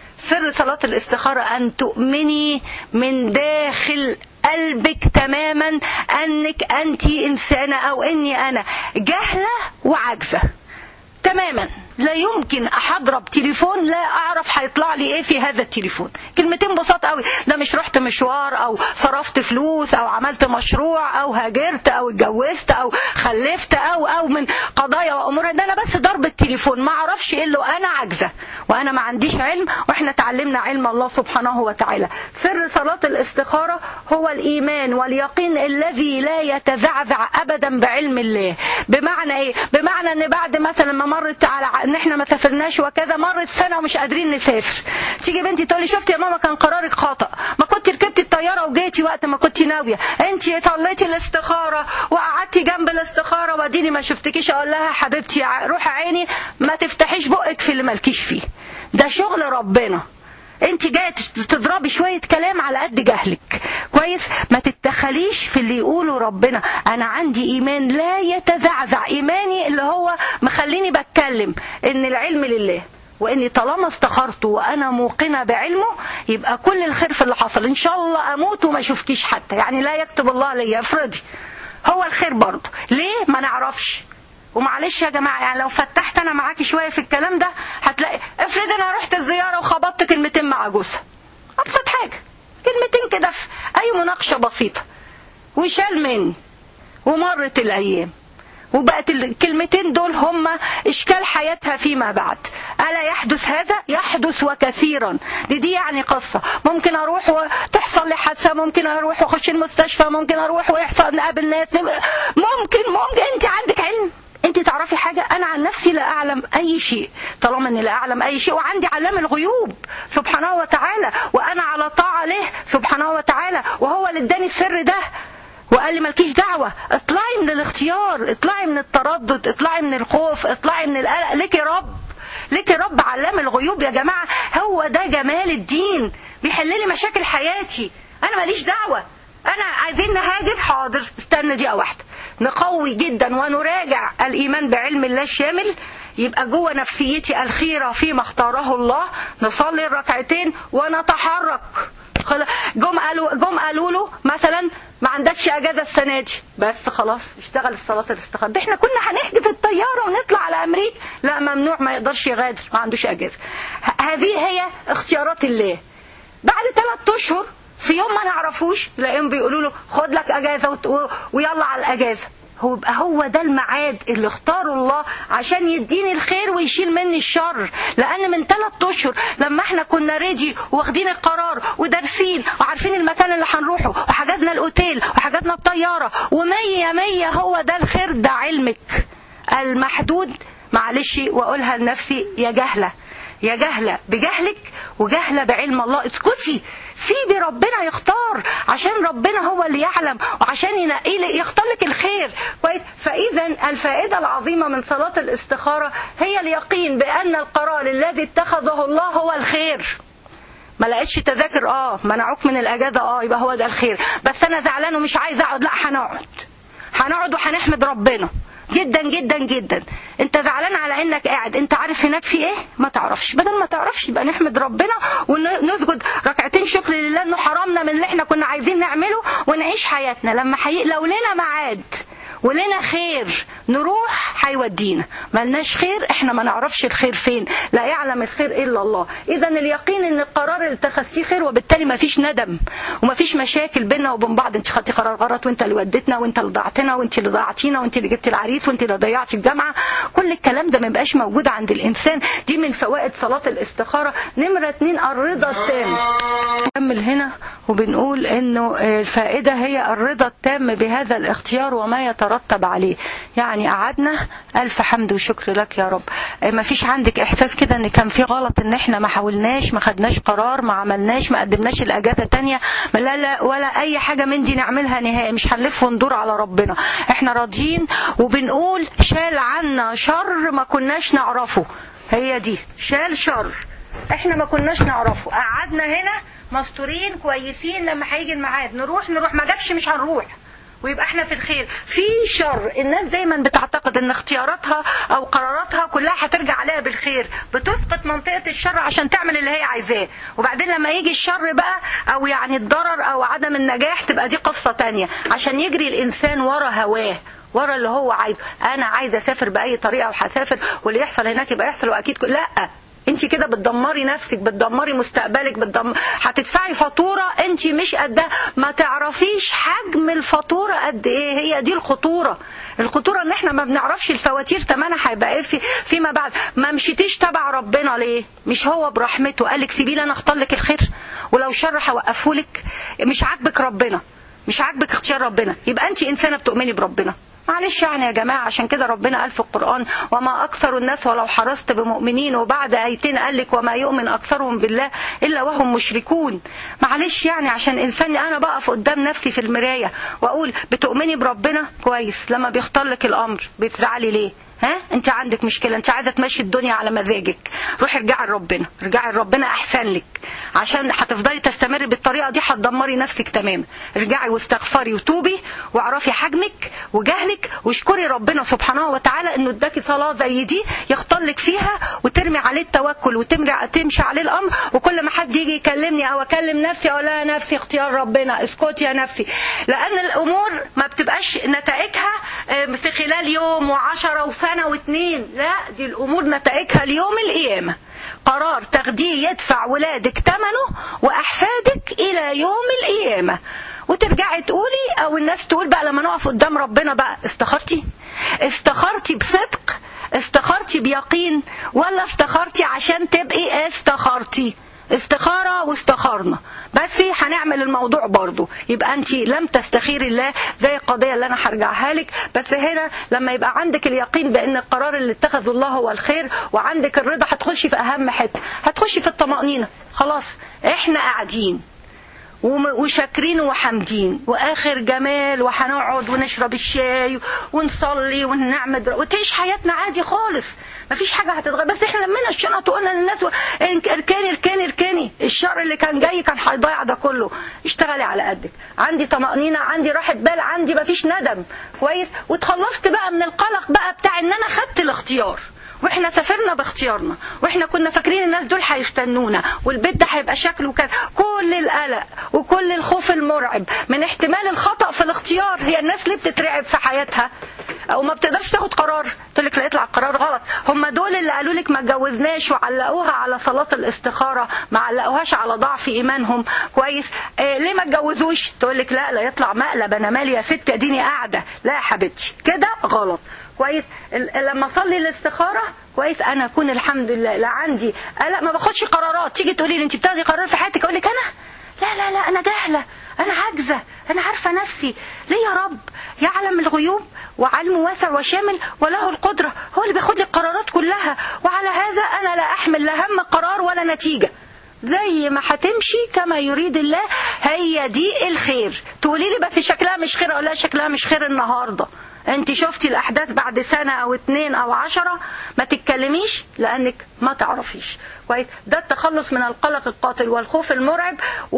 سر صلاة الاستخارة أن تؤمني من داخل قلبك تماما أنك أنت إنسانة أو إني أنا جهلة وعجزة تماما. لا يمكن اضرب تليفون لا اعرف هيطلع لي ايه في هذا التليفون. كلمتين بساط قوي، ده مش رحت مشوار او صرفت فلوس او عملت مشروع او هاجرت او اتجوزت او خلفت او او من قضايا وامور، ده انا بس ضرب التليفون ما اعرفش ايه اللي انا عاجزه وانا ما عنديش علم. واحنا تعلمنا علم الله سبحانه وتعالى. سر صلاة الاستخارة هو الايمان واليقين الذي لا يتزعزع ابدا بعلم الله. بمعنى ايه؟ بمعنى ان بعد مثلا ما مرت على ان احنا ما سافرناش وكذا، مرت سنه ومش قادرين نسافر، تيجي بنتي تقول لي شفتي يا ماما كان قرارك خطأ، ما كنت ركبتي الطياره وجيتي وقت ما كنت ناويه، انت صليتي الاستخاره وقعدتي جنب الاستخاره واديني ما شفتكيش. اقول لها حبيبتي روح عيني ما تفتحيش بقك في اللي مالكيش فيه، ده شغل ربنا. انت جايه تضربي شويه كلام على قد جهلك كويس. ما تتدخليش في اللي يقوله ربنا. انا عندي ايمان لا يتزعزع، ايماني اللي هو مخليني بتكلم ان العلم لله، واني طالما استخرته وانا موقنه بعلمه يبقى كل الخير في اللي حصل. ان شاء الله اموت وما اشوفكيش حتى، يعني لا يكتب الله لي، افرضي هو الخير برضه. ليه؟ ما نعرفش. ومعلش يا جماعه يعني لو فتحت انا معاكي شويه في الكلام ده هتلاقي، افرض انا رحت الزياره وخبطت كلمتين مع جوزها، ابسط حاجه كلمتين كده في اي مناقشه بسيطه وشال مني ومرت الايام وبقت الكلمتين دول هم اشكال حياتها فيما بعد. الا يحدث هذا؟ يحدث وكثيرا. دي دي يعني قصه. ممكن اروح وتحصل لي حادثه، ممكن اروح واخش المستشفى، ممكن اروح ويحصل نقابل ناس، ممكن ممكن انت عندك علم انت تعرفي حاجة؟ انا عن نفسي لا اعلم اي شيء، طالما اني لا اعلم اي شيء وعندي علام الغيوب سبحانه وتعالى، وانا على طاعة له سبحانه وتعالى، وهو اللي اداني السر ده وقال لي مالكيش دعوة، اطلعي من الاختيار، اطلعي من التردد، اطلعي من الخوف، اطلعي من القلق، لك رب، لك رب علام الغيوب يا جماعة. هو ده جمال الدين، بيحل لي مشاكل حياتي، انا ماليش دعوة. انا عايزين نهاجر، حاضر استنى دقيقة واحدة، نقوي جدا ونراجع الايمان بعلم الله الشامل، يبقى جوه نفسيتي الخيرة فيما اختاره الله، نصلي الركعتين ونتحرك. جم قالوا جم قالوا له مثلا ما عندكش اجازه السنه دي، بس خلاص اشتغل الصلاه الاستخاره. ده احنا كنا هنحجز الطياره ونطلع على امريكا، لا ممنوع، ما يقدرش يغادر، ما عندوش اجازه. هذه هي اختيارات الله. بعد ثلاث اشهر في يوم ما نعرفوش تلاقيهم بيقولوا له خد لك اجازه ويلا على الاجازه. هو يبقى هو ده الميعاد اللي اختاره الله عشان يديني الخير ويشيل مني الشر. لان من ثلاث اشهر لما احنا كنا ريدي واخدين القرار ودارسين وعارفين المكان اللي هنروحه وحجزنا الاوتيل وحجزنا الطياره ومية مية، هو ده الخير، ده علمك المحدود. معلش واقولها لنفسي، يا جهله يا جهله بجهلك وجهله بعلم الله، اسكتي، سيبي ربنا يختار، عشان ربنا هو اللي يعلم وعشان ينقي يختار لك الخير كويس. فاذا الفائده العظيمه من صلاه الاستخاره هي اليقين بان القرار الذي اتخذه الله هو الخير. ما لقيتش تذاكر، اه منعوك من الاجازه، اه يبقى هو ده الخير، بس انا زعلان ومش عايز اقعد، لا هنقعد هنقعد وهنحمد ربنا جدا جدا جدا. انت زعلان على انك قاعد، انت عارف هناك في ايه؟ ما تعرفش. بدل ما تعرفش يبقى نحمد ربنا ونسجد ركعتين شكر لله انه حرمنا من اللي احنا كنا عايزين نعمله ونعيش حياتنا. لما حي... لو لنا ميعاد ولنا خير نروح هيودينا، ملناش خير احنا ما نعرفش الخير فين، لا يعلم الخير الا الله. اذا اليقين ان القرار اللي اتخذتيه خير، وبالتالي ما فيش ندم وما فيش مشاكل بيننا وبين بعض. انت خدتي قرار غلط وانت اللي وديتنا وانت اللي ضيعتنا وانت اللي ضيعتينا وانت اللي جبتي العريس وانت اللي ضيعتي الجامعه، كل الكلام ده ما يبقاش موجود عند الانسان. دي من فوائد صلاه الاستخاره. نمره اتنين الرضا التام. نكمل هنا وبنقول انه الفائده هي الرضا التام بهذا الاختيار وما يترتب عليه. يعني قعدنا الف حمد وشكر لك يا رب، ما فيش عندك احساس كده ان كان في غلط، ان احنا ما حاولناش، ما خدناش قرار، ما عملناش، ما قدمناش الاجازه تانية، لا لا ولا اي حاجه من دي نعملها نهائي، مش هنلف وندور على ربنا، احنا راضيين وبنقول شال عنا شر ما كناش نعرفه. هي دي شال شر احنا ما كناش نعرفه. قعدنا هنا مستورين كويسين، لما هيجي الميعاد نروح نروح، ما جابش مش هنروح، ويبقى احنا في الخير. في شر الناس دايما بتعتقد ان اختياراتها او قراراتها كلها هترجع عليها بالخير، بتسقط منطقة الشر عشان تعمل اللي هي عايزاه، وبعدين لما يجي الشر بقى او يعني الضرر او عدم النجاح تبقى دي قصة تانية، عشان يجري الانسان ورا هواه، ورا اللي هو عايزه. انا عايزه اسافر باي طريقه وهسافر واللي يحصل هناك يبقى يحصل، واكيد كل... لا، انت كده بتدمري نفسك، بتدمري مستقبلك، بتدمر... هتدفعي فاتوره انت مش قدها، ما تعرفيش حجم الفاتوره قد ايه. هي دي الخطوره. الخطوره ان احنا ما بنعرفش الفواتير تمنها هيبقى ايه في فيما بعد. ما مشيتيش تبع ربنا ليه؟ مش هو برحمته قال لك سيبي لي انا اختار لك الخير، ولو شر هوقفه لك. مش عاجبك ربنا، مش عاجبك اختيار ربنا، يبقى انت انسانه بتؤمني بربنا. معلش يعني يا جماعة، عشان كده ربنا قال في القرآن وما أكثر الناس ولو حرصت بمؤمنين، وبعد آيتين قال لك وما يؤمن أكثرهم بالله إلا وهم مشركون. معلش يعني عشان إنسان أنا بقف قدام نفسي في المراية وأقول بتؤمني بربنا كويس، لما بيختار لك الأمر بتزعلي ليه؟ ها انت عندك مشكلة، انت عايزة تمشي الدنيا على مزاجك، روحي ارجعي لربنا، ارجعي لربنا احسن لك، عشان هتفضلي تستمري بالطريقة دي هتدمري نفسك تماما. ارجعي واستغفري وتوبي واعرفي حجمك وجهلك، واشكري ربنا سبحانه وتعالى انه اداكي صلاة زي دي يختار لك فيها وترمي عليه التوكل وتمشي تمشي عليه الامر. وكل ما حد يجي يكلمني او اكلم نفسي اقول لها نفسي اختيار ربنا، اسكتي يا نفسي، لان الامور ما بتبقاش نتائجها في خلال يوم وعشرة وسنة سنة واتنين، لا دي الأمور نتائجها اليوم القيامة. قرار تاخديه يدفع ولادك ثمنه وأحفادك إلى يوم القيامة. وترجعي تقولي أو الناس تقول بقى لما نقف قدام ربنا بقى استخرتي؟ استخرتي بصدق؟ استخرتي بيقين؟ ولا استخرتي عشان تبقي استخرتي؟ استخارة واستخارنا، بس هنعمل الموضوع برضو. يبقى انت لم تستخيري الله زي القضية اللي انا هرجعها لك. بس هنا لما يبقى عندك اليقين بان القرار اللي اتخذه الله هو الخير وعندك الرضا، هتخشي في اهم حتة، هتخشي في الطمأنينة. خلاص احنا قاعدين وشاكرين وحامدين واخر جمال، وهنقعد ونشرب الشاي ونصلي ونعمد وتعيش حياتنا عادي خالص، مفيش حاجه هتتغير. بس احنا لمينا الشنط وقلنا للناس اركني اركني اركني، الشر اللي كان جاي كان هيضيع ده كله. اشتغلي على قدك، عندي طمأنينة، عندي راحه بال، عندي مفيش ندم، كويس. واتخلصت بقى من القلق بقى بتاع ان انا خدت الاختيار، واحنا سافرنا باختيارنا، واحنا كنا فاكرين الناس دول هيستنونا، والبيت ده هيبقى شكله كده. كل القلق وكل الخوف المرعب من احتمال الخطأ في الاختيار. هي الناس ليه بتترعب في حياتها او ما بتقدرش تاخد قرار؟ تقول لك لا يطلع القرار غلط. هم دول اللي قالوا لك ما اتجوزناش وعلقوها على صلاة الاستخارة، ما علقوهاش على ضعف ايمانهم، كويس. إيه ليه ما اتجوزوش؟ تقول لك لا لا يطلع مقلب، انا مالي يا ست اديني قاعده. لا يا حبيبتي كده غلط، كويس. لما اصلي الاستخاره كويس انا اكون الحمد لله لا عندي قلق، ما باخدش قرارات. تيجي تقولي لي انت بتاخدي قرار في حياتك، اقول لك انا لا لا لا انا جاهله، انا عاجزه، انا عارفه نفسي. ليه يا رب؟ يعلم الغيوب وعلم واسع وشامل وله القدره، هو اللي بياخد لي القرارات كلها. وعلى هذا انا لا احمل لا هم قرار ولا نتيجه، زي ما هتمشي كما يريد الله، هي دي الخير. تقولي لي بس شكلها مش خير، اقول لها شكلها مش خير النهارده. انت شفتي الاحداث بعد سنة او اتنين او عشرة، ما تتكلميش لانك ما تعرفيش، كويس. ده التخلص من القلق القاتل والخوف المرعب.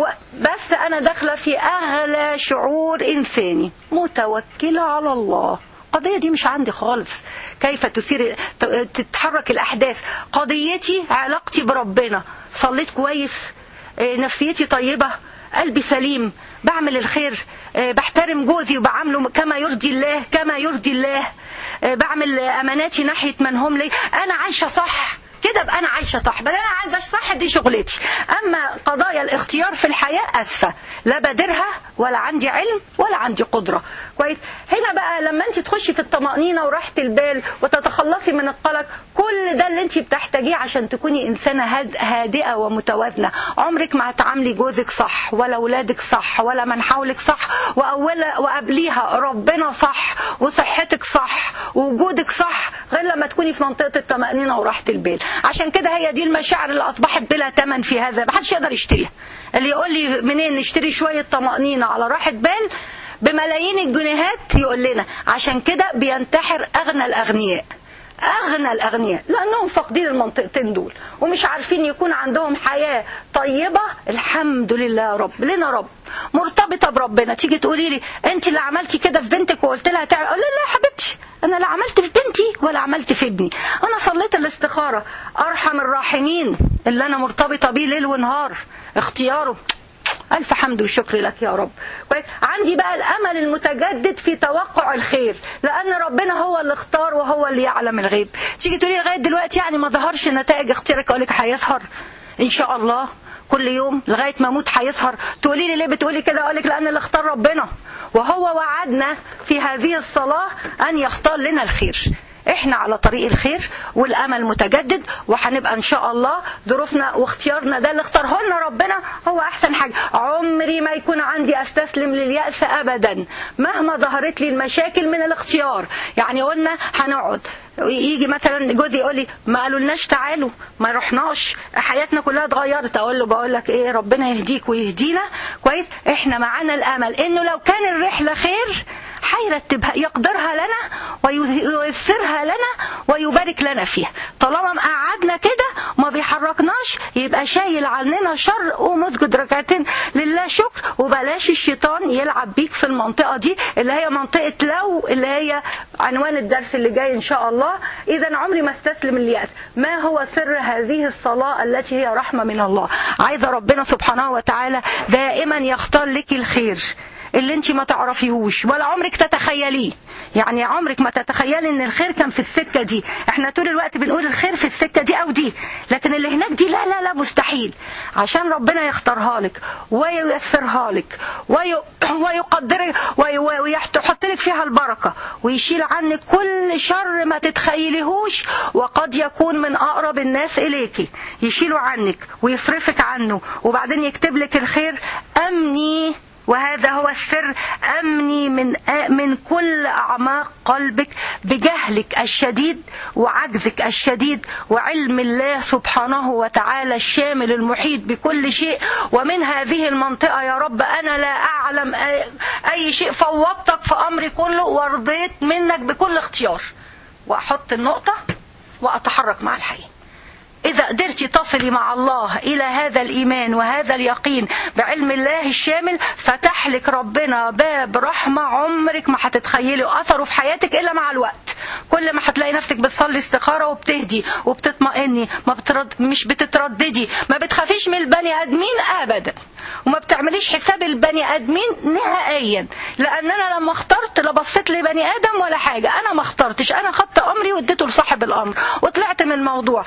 بس انا داخله في اغلى شعور انساني، متوكله على الله. القضية دي مش عندي خالص كيف تثير تتحرك الأحداث. قضيتي علاقتي بربنا، صليت كويس، نفسيتي طيبة، قلبي سليم، بعمل الخير، بحترم جوزي وبعامله كما يرضي الله كما يرضي الله، بعمل أماناتي ناحية من هم لي، أنا عايشة صح كده، بقى أنا عايشة صح، بل أنا عايزة صح، دي شغلتي. أما قضايا الاختيار في الحياة أسفة، لا بدرها ولا عندي علم ولا عندي قدرة، كويس. هنا بقى لما أنت تخشي في الطمأنينة وراحة البال وتتخلصي من القلق، كل ده اللي أنت بتحتاجيه عشان تكوني إنسانة هادئة ومتوازنة. عمرك ما هتعاملي جوزك صح ولا أولادك صح ولا من حولك صح، وأولا وقبليها ربنا صح وصحتك صح ووجودك صح، غير لما تكوني في منطقة الطمأنينة وراحة البال. عشان كده هي دي المشاعر اللي أصبحت بلا ثمن في هذا، محدش يقدر يشتريها. اللي يقول لي منين نشتري شوية طمأنينة على راحة بال بملايين الجنيهات يقول لنا. عشان كده بينتحر أغنى الأغنياء، أغنى الأغنياء، لأنهم فاقدين المنطقتين دول ومش عارفين يكون عندهم حياة طيبة. الحمد لله يا رب، لنا رب مرتبطة بربنا. تيجي تقولي لي أنت اللي عملتي كده في بنتك وقلت لها تعمل، أقول لا يا حبيبتي، أنا لا عملت في بنتي ولا عملت في ابني، أنا صليت الاستخارة. أرحم الراحمين اللي أنا مرتبطة بيه ليل ونهار، اختياره ألف حمد وشكر لك يا رب، كويس. عندي بقى الأمل المتجدد في توقع الخير، لأن ربنا هو اللي اختار وهو اللي يعلم الغيب. تيجي تقولي لغاية دلوقتي يعني ما ظهرش نتائج اختيارك، أقول لك هيظهر إن شاء الله كل يوم لغاية ما اموت هيظهر. تقولي لي ليه بتقولي كده؟ أقول لك لأن اللي اختار ربنا، وهو وعدنا في هذه الصلاة أن يختار لنا الخير. احنا على طريق الخير والامل متجدد، وهنبقى ان شاء الله ظروفنا واختيارنا ده اللي اختاره لنا ربنا هو احسن حاجه. عمري ما يكون عندي استسلم لليأس ابدا مهما ظهرت لي المشاكل من الاختيار. يعني قلنا هنقعد، يجي مثلا جوزي يقول لي ما قالولناش تعالوا، ما رحناش، حياتنا كلها اتغيرت. اقول له بقول لك ايه، ربنا يهديك ويهدينا، كويس. احنا معانا الامل انه لو كان الرحله خير هيرتبها، يقدرها لنا وييسرها لنا ويبارك لنا فيها. طالما قعدنا كده وما بيحركناش يبقى شايل عننا شر، ومسجد ركعتين لله شكر، وبلاش الشيطان يلعب بيك في المنطقة دي اللي هي منطقة لو، اللي هي عنوان الدرس اللي جاي إن شاء الله. إذا عمري ما استسلم اليأس. ما هو سر هذه الصلاة التي هي رحمة من الله؟ عايزة ربنا سبحانه وتعالى دائما يختار لك الخير. اللي انت ما تعرفيهوش ولا عمرك تتخيليه. يعني عمرك ما تتخيلي ان الخير كان في السكة دي. احنا طول الوقت بنقول الخير في السكة دي او دي، لكن اللي هناك دي لا لا لا مستحيل. عشان ربنا يختارها لك وييسرها لك ويقدرك ويحط لك فيها البركة ويشيل عنك كل شر ما تتخيليهوش، وقد يكون من اقرب الناس اليكي يشيله عنك ويصرفك عنه، وبعدين يكتب لك الخير. امني، وهذا هو السر، أمني من من كل أعماق قلبك بجهلك الشديد وعجزك الشديد وعلم الله سبحانه وتعالى الشامل المحيط بكل شيء. ومن هذه المنطقة يا رب أنا لا أعلم أي شيء، فوضتك في أمري كله ورضيت منك بكل اختيار، وأحط النقطة وأتحرك مع الحي. إذا قدرتي تصلي مع الله إلى هذا الإيمان وهذا اليقين بعلم الله الشامل، فتح لك ربنا باب رحمة عمرك ما هتتخيلي أثره في حياتك إلا مع الوقت. كل ما هتلاقي نفسك بتصلي استخارة وبتهدي وبتطمئني، ما بترد مش بتترددي، ما بتخافيش من البني آدمين أبدا، وما بتعمليش حساب البني آدمين نهائيا، لأن أنا لما اخترت لا بصيت لبني آدم ولا حاجة. أنا ما اخترتش، أنا خدت أمري واديته لصاحب الأمر وطلعت من الموضوع.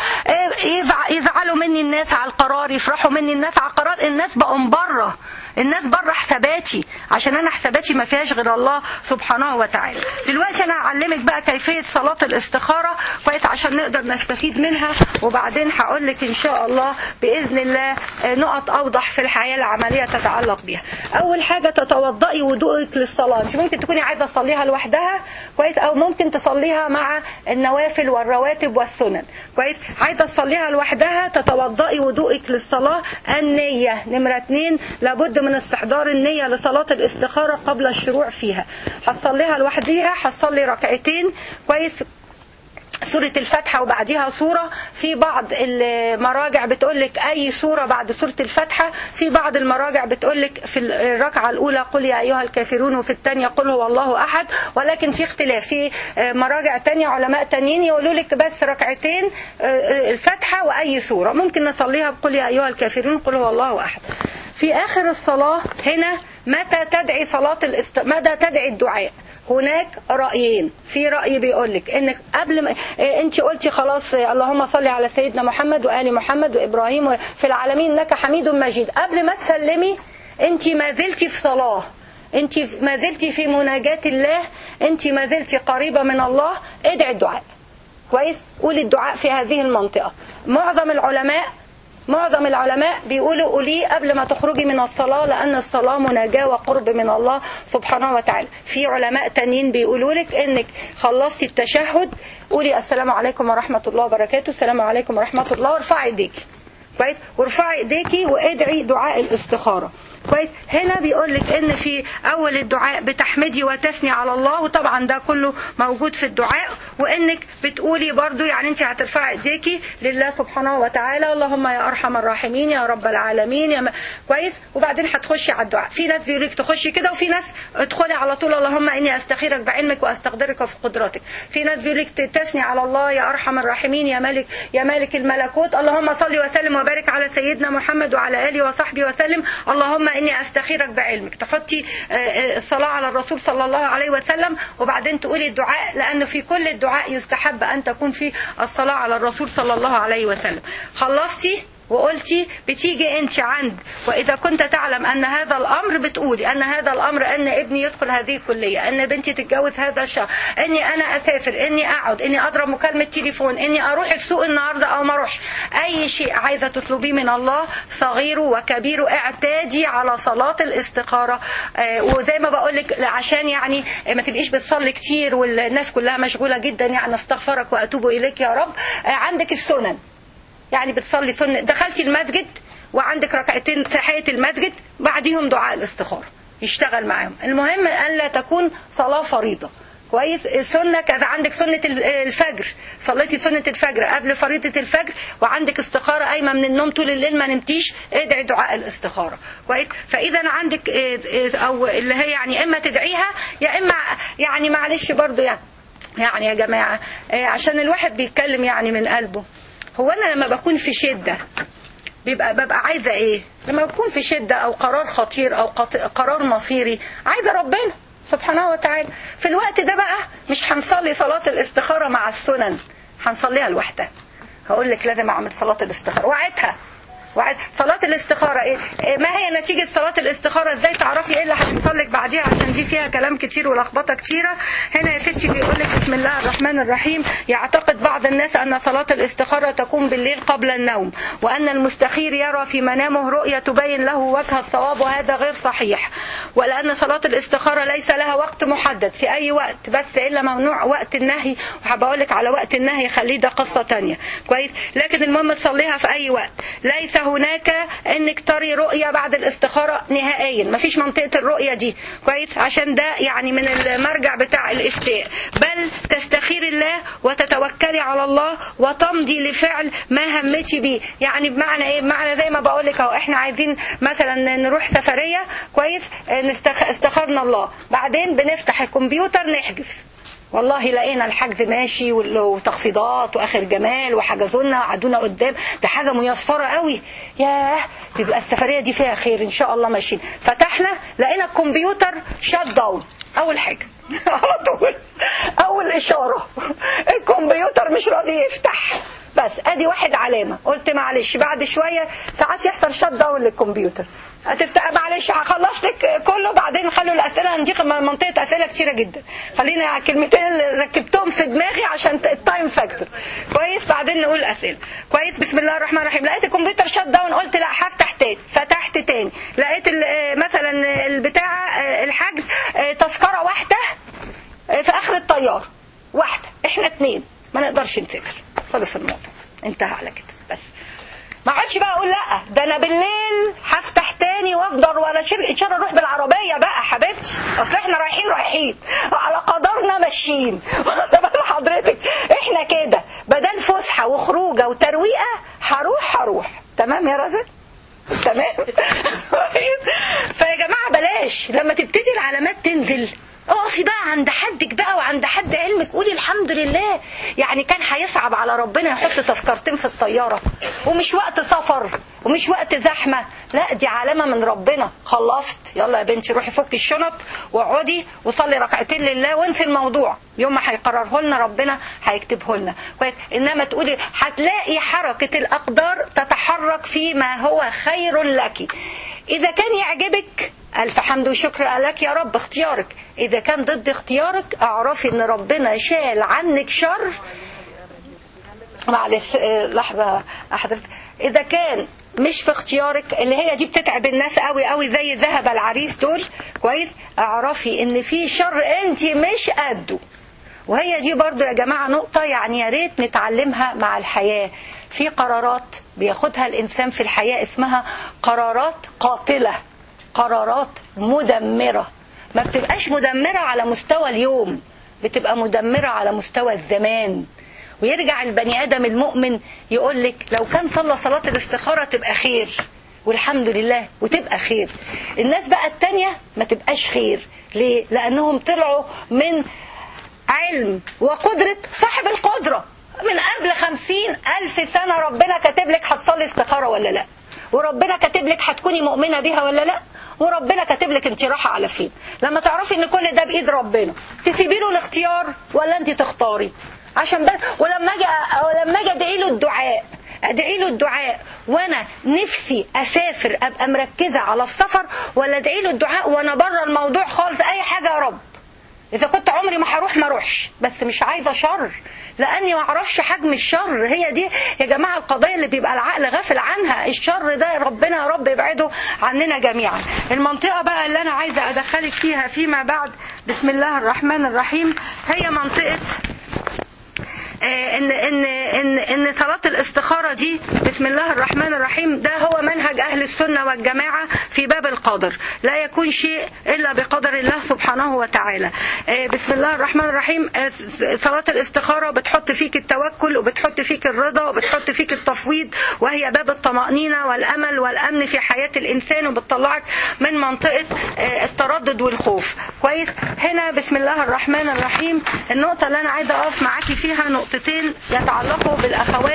يزعلوا مني الناس على القرار، يفرحوا مني الناس على القرار، الناس بقوا بره، الناس بره حساباتي، عشان انا حساباتي ما فيهاش غير الله سبحانه وتعالى. دلوقتي انا هعلمك بقى كيفيه صلاه الاستخاره كويس عشان نقدر نستفيد منها، وبعدين هقول لك ان شاء الله باذن الله نقط اوضح في الحياه العمليه تتعلق بها. اول حاجه تتوضئي وضوءك للصلاه. انت ممكن تكوني عايزه تصليها لوحدها كويس، او ممكن تصليها مع النوافل والرواتب والسنن كويس. عايزه تصليها لوحدها تتوضئي وضوءك للصلاه. النيه نمره اتنين، لابد من استحضار النية لصلاة الاستخارة قبل الشروع فيها. هتصليها لوحديها، هتصلي ركعتين كويس، سورة الفاتحة وبعديها سورة. في بعض المراجع بتقولك أي سورة بعد سورة الفاتحة، في بعض المراجع بتقولك في الركعة الأولى قل يا أيها الكافرون، وفي الثانية قل هو الله أحد، ولكن في اختلاف. في مراجع تانية علماء تانيين يقولولك بس ركعتين الفاتحة وأي سورة، ممكن نصليها بقل يا أيها الكافرون قل هو الله أحد. في آخر الصلاة هنا متى تدعي صلاة الاست... متى تدعي الدعاء؟ هناك رأيين. في رأي بيقولك انك قبل ما انت قلتي خلاص اللهم صل على سيدنا محمد وآل محمد وإبراهيم في العالمين انك حميد مجيد، قبل ما تسلمي انت ما زلتي في صلاة، انت ما زلتي في مناجاة الله، انت ما زلتي قريبة من الله. ادعي الدعاء كويس، قولي الدعاء في هذه المنطقة. معظم العلماء معظم العلماء بيقولوا قوليه قبل ما تخرجي من الصلاة، لأن الصلاة مناجاة وقرب من الله سبحانه وتعالى. في علماء تانيين بيقولوا لك انك خلصتي التشهد قولي السلام عليكم ورحمة الله وبركاته، السلام عليكم ورحمة الله، وارفعي ايديكي كويس، وارفعي ايديكي وادعي دعاء الاستخارة كويس. هنا بيقول لك ان في اول الدعاء بتحمدي وتثني على الله، وطبعا ده كله موجود في الدعاء، وانك بتقولي برضو يعني انت هترفعي ايديكي لله سبحانه وتعالى اللهم يا ارحم الراحمين يا رب العالمين يا م... كويس. وبعدين هتخشي على الدعاء. في ناس بيقول لك تخشي كده، وفي ناس ادخلي على طول اللهم اني استخيرك بعلمك واستقدرك في قدرتك. في ناس بيقول لك تثني على الله يا ارحم الراحمين يا مالك يا مالك الملكوت اللهم صل وسلم وبارك على سيدنا محمد وعلى اله وصحبه وسلم اللهم اني استخيرك بعلمك. تحطي الصلاة على الرسول صلى الله عليه وسلم، وبعدين تقولي الدعاء، لأنه في كل الدعاء يستحب أن تكون في الصلاة على الرسول صلى الله عليه وسلم. خلصتي وقلتي بتيجي انت عند واذا كنت تعلم ان هذا الامر، بتقولي ان هذا الامر ان ابني يدخل هذه الكليه، ان بنتي تتجوز هذا الشهر، اني انا اسافر، اني اقعد، اني اضرب مكالمه تليفون، اني اروح السوق النهارده او ما اروحش. اي شيء عايزه تطلبيه من الله صغيره وكبيره اعتادي على صلاه الاستخاره. آه وزي ما بقول لك عشان يعني ما تبقيش بتصلي كتير والناس كلها مشغوله جدا، يعني استغفرك واتوب اليك يا رب. آه عندك السنن، يعني بتصلي سنة، دخلتي المسجد وعندك ركعتين تحية المسجد بعديهم دعاء الاستخارة يشتغل معاهم. المهم أن لا تكون صلاة فريضة كويس. سنة كذا، عندك سنة الفجر، صليتي سنة الفجر قبل فريضة الفجر وعندك استخارة قايمة من النوم طول الليل ما نمتيش، ادعي دعاء الاستخارة كويس. فإذا عندك أو اللي هي يعني إما تدعيها يا إما يعني معلش برضو يعني يعني يا جماعة عشان الواحد بيتكلم يعني من قلبه. هو أنا لما بكون في شدة بيبقى ببقى عايزة ايه؟ لما يكون في شدة او قرار خطير او قرار مصيري، عايزة ربنا سبحانه وتعالى. في الوقت ده بقى مش هنصلي صلاة الاستخارة مع السنن، هنصليها لوحدها. هقول لك لازم اعمل صلاة الاستخارة، وعدتها وعد صلاة الاستخارة ايه؟ ما هي نتيجة صلاة الاستخارة؟ ازاي تعرفي ايه اللي هيحصل لك بعديها؟ عشان دي فيها كلام كتير ولخبطة كتيرة. هنا يا ستي بيقول لك بسم الله الرحمن الرحيم: يعتقد بعض الناس ان صلاة الاستخارة تكون بالليل قبل النوم، وان المستخير يرى في منامه رؤية تبين له وجه الصواب، وهذا غير صحيح. ولان صلاة الاستخارة ليس لها وقت محدد في اي وقت، بس الا ممنوع وقت النهي، وهبقول لك على وقت النهي خليه ده قصة تانية كويس. لكن المهم تصليها في اي وقت. ليس هناك انك تري رؤية بعد الاستخارة نهائيا، مفيش منطقة الرؤية دي كويس، عشان ده يعني من المرجع بتاع الافتاء. بل تستخير الله وتتوكلي على الله وتمضي لفعل ما همتي بيه. يعني بمعنى ايه؟ بمعنى زي ما بقول لك اهو، احنا عايزين مثلا نروح سفرية كويس، استخرنا الله، بعدين بنفتح الكمبيوتر نحجز، والله لقينا الحجز ماشي وتخفيضات واخر جمال وحجزوا لنا وقعدونا قدام، ده حاجه ميسره قوي، ياه تبقى السفريه دي فيها خير ان شاء الله. ماشيين فتحنا لقينا الكمبيوتر شات داون، اول حاجه على طول اول اشاره الكمبيوتر مش راضي يفتح. بس ادي واحد علامه. قلت معلش بعد شويه ساعات يحصل شات داون للكمبيوتر، هتفتح معلش هخلص لك كله، بعدين خلوا الاسئله، عندي منطقه اسئله كتيره جدا، خلينا كلمتين اللي ركبتهم في دماغي عشان التايم فاكتور كويس، بعدين نقول اسئله كويس. بسم الله الرحمن الرحيم. لقيت الكمبيوتر شات داون، قلت لا هفتح تاني، فتحت تاني، لقيت مثلا البتاع الحجز تذكره واحده في اخر الطياره، واحده، احنا اتنين ما نقدرش نسافر، خلص الموضوع انتهى على كده. بس ما عادش بقى اقول لا ده انا بالليل هفتح تاني وافضل ولا شر ان شاء الله اروح بالعربيه بقى حبيبتي، اصل احنا رايحين رايحين على قدرنا ماشيين حضرتك احنا كده بدل فسحه وخروجه وترويقه هروح هروح تمام يا رزق تمام. فيا جماعه بلاش لما تبتدي العلامات تنزل اقفي بقى عند حدك بقى وعند حد علمك، قولي الحمد لله. يعني كان هيصعب على ربنا يحط تذكرتين في الطيارة، ومش وقت سفر ومش وقت زحمة، لا دي علامة من ربنا. خلصت يلا يا بنتي روحي فكي الشنط واقعدي وصلي ركعتين لله وانسي الموضوع، يوم ما هيقرره لنا ربنا هيكتبه لنا كويس. انما تقولي هتلاقي حركة الاقدار تتحرك فيما هو خير لك. اذا كان يعجبك ألف حمد وشكر لك يا رب اختيارك، إذا كان ضد اختيارك اعرفي إن ربنا شال عنك شر. معلش لحظة حضرتك، إذا كان مش في اختيارك اللي هي دي بتتعب الناس قوي قوي زي ذهب العريس دول كويس، اعرفي إن في شر أنت مش قده. وهي دي برضو يا جماعة نقطة يعني يا ريت نتعلمها مع الحياة. في قرارات بياخدها الإنسان في الحياة اسمها قرارات قاتلة، قرارات مدمرة. ما بتبقاش مدمرة على مستوى اليوم، بتبقى مدمرة على مستوى الزمان. ويرجع البني آدم المؤمن يقول لك لو كان صلى صلاة الاستخارة تبقى خير والحمد لله وتبقى خير. الناس بقى التانية ما تبقاش خير. ليه؟ لأنهم طلعوا من علم وقدرة صاحب القدرة من قبل خمسين ألف سنة. ربنا كاتب لك هتصلي استخارة ولا لا، وربنا كاتب لك هتكوني مؤمنة بيها ولا لا، وربنا كاتب لك انت رايحه على فين. لما تعرفي ان كل ده بايد ربنا تسيبي له الاختيار ولا انت تختاري؟ عشان بس ولما اجي ولما اجي ادعي له الدعاء ادعي له الدعاء وانا نفسي اسافر ابقى مركزه على السفر، ولا ادعي له الدعاء وانا بره الموضوع خالص اي حاجه يا رب اذا كنت عمري ما هروح ما اروحش، بس مش عايزه شر لاني ما اعرفش حجم الشر. هي دي يا جماعه القضيه اللي بيبقى العقل غافل عنها. الشر ده ربنا يا رب يبعده عننا جميعا. المنطقه بقى اللي انا عايزه ادخلك فيها فيما بعد بسم الله الرحمن الرحيم هي منطقه ان ان ان ان صلاه الاستخاره دي بسم الله الرحمن الرحيم ده هو منهج اهل السنه والجماعه في باب القدر. لا يكون شيء الا بقدر الله سبحانه وتعالى. بسم الله الرحمن الرحيم صلاه الاستخاره بتحط فيك التوكل وبتحط فيك الرضا وبتحط فيك التفويض، وهي باب الطمانينه والامل والامن في حياه الانسان، وبتطلعك من منطقه التردد والخوف كويس. هنا بسم الله الرحمن الرحيم النقطه اللي انا عايزه اقف معاكي فيها نقطتين يتعلقوا بالاخوات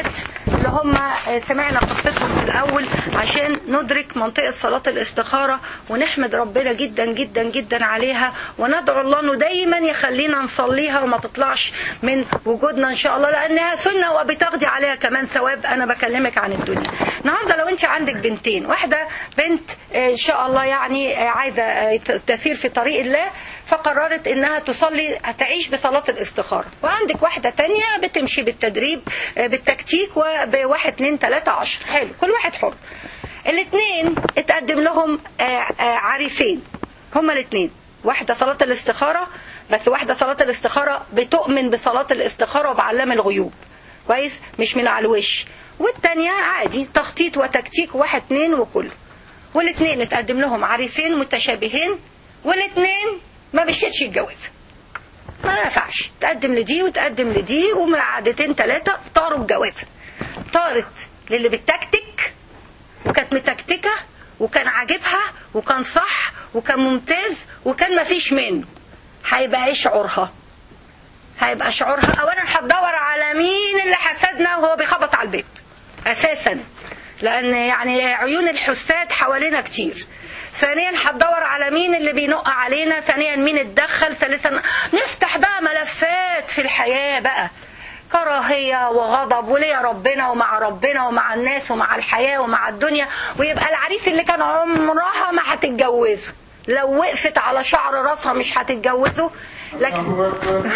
اللي هم سمعنا قصتهم في الأول عشان ندرك منطقة صلاة الاستخارة ونحمد ربنا جدا جدا جدا عليها، وندعو الله انه دايما يخلينا نصليها وما تطلعش من وجودنا ان شاء الله، لانها سنة وبتقضي عليها كمان ثواب. انا بكلمك عن الدنيا النهارده. لو انت عندك بنتين، واحدة بنت ان شاء الله يعني عايزة تسير في طريق الله، فقررت انها تصلي هتعيش بصلاة الاستخارة، وعندك واحدة تانية بتمشي بالتدريب بالتكتيك وبواحد اتنين تلاتة عشر. حلو، كل واحد حر. الاثنين اتقدم لهم عريسين، هما الاثنين، واحدة صلاة الاستخارة بس واحدة صلاة الاستخارة بتؤمن بصلاة الاستخارة وبعلام الغيوب كويس، مش من على الوش، والتانية عادي تخطيط وتكتيك واحد اتنين وكله. والاثنين اتقدم لهم عريسين متشابهين، والاثنين ما بيشتش يتجوز، ما نفعش، تقدم لدي وتقدم لدي، ومعادتين ثلاثة طاروا الجواز. طارت للي بتكتك وكانت متكتكة وكان عاجبها وكان صح وكان ممتاز وكان ما فيش منه. هيبقى ايه شعورها؟ هيبقى شعورها اولا هتدور على مين اللي حسدنا وهو بيخبط على البيت اساسا، لان يعني عيون الحساد حوالينا كتير. ثانيا هتدور على مين اللي بينق علينا، ثانيا مين اتدخل، ثالثا نفتح بقى ملفات في الحياة بقى، كراهية وغضب وليا ربنا ومع ربنا ومع الناس ومع الحياة ومع الدنيا، ويبقى العريس اللي كان عمرها ما هتتجوزه، لو وقفت على شعر راسها مش هتتجوزه. لكن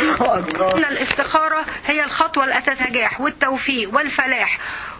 الاستخارة هي الخطوة الأساسية النجاح والتوفيق والفلاح،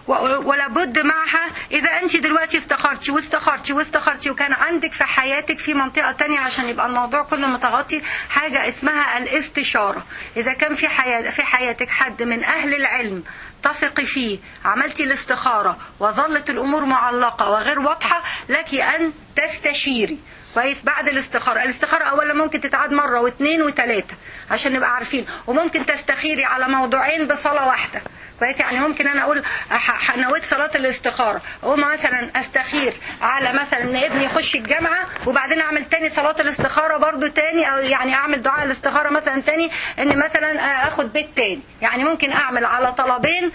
ولا بد معها. إذا أنت دلوقتي استخرتي واستخرتي واستخرتي وكان عندك في حياتك في منطقة تانية عشان يبقى الموضوع كله متغطي، حاجة اسمها الاستشارة. إذا كان في حياة في حياتك حد من أهل العلم تثقي فيه، عملتي الاستخارة وظلت الأمور معلقة وغير واضحة، لك أن تستشيري كويس بعد الاستخارة. الاستخارة أولا ممكن تتعاد مرة واثنين وثلاثة عشان نبقى عارفين، وممكن تستخيري على موضوعين بصلاة واحدة كويس. يعني ممكن أنا أقول نويت صلاة الاستخارة، أقوم مثلا أستخير على مثلا إن ابني يخش الجامعة، وبعدين أعمل تاني صلاة الاستخارة برضو تاني، أو يعني أعمل دعاء الاستخارة مثلا تاني إن مثلا أخد بيت تاني. يعني ممكن أعمل على طلبين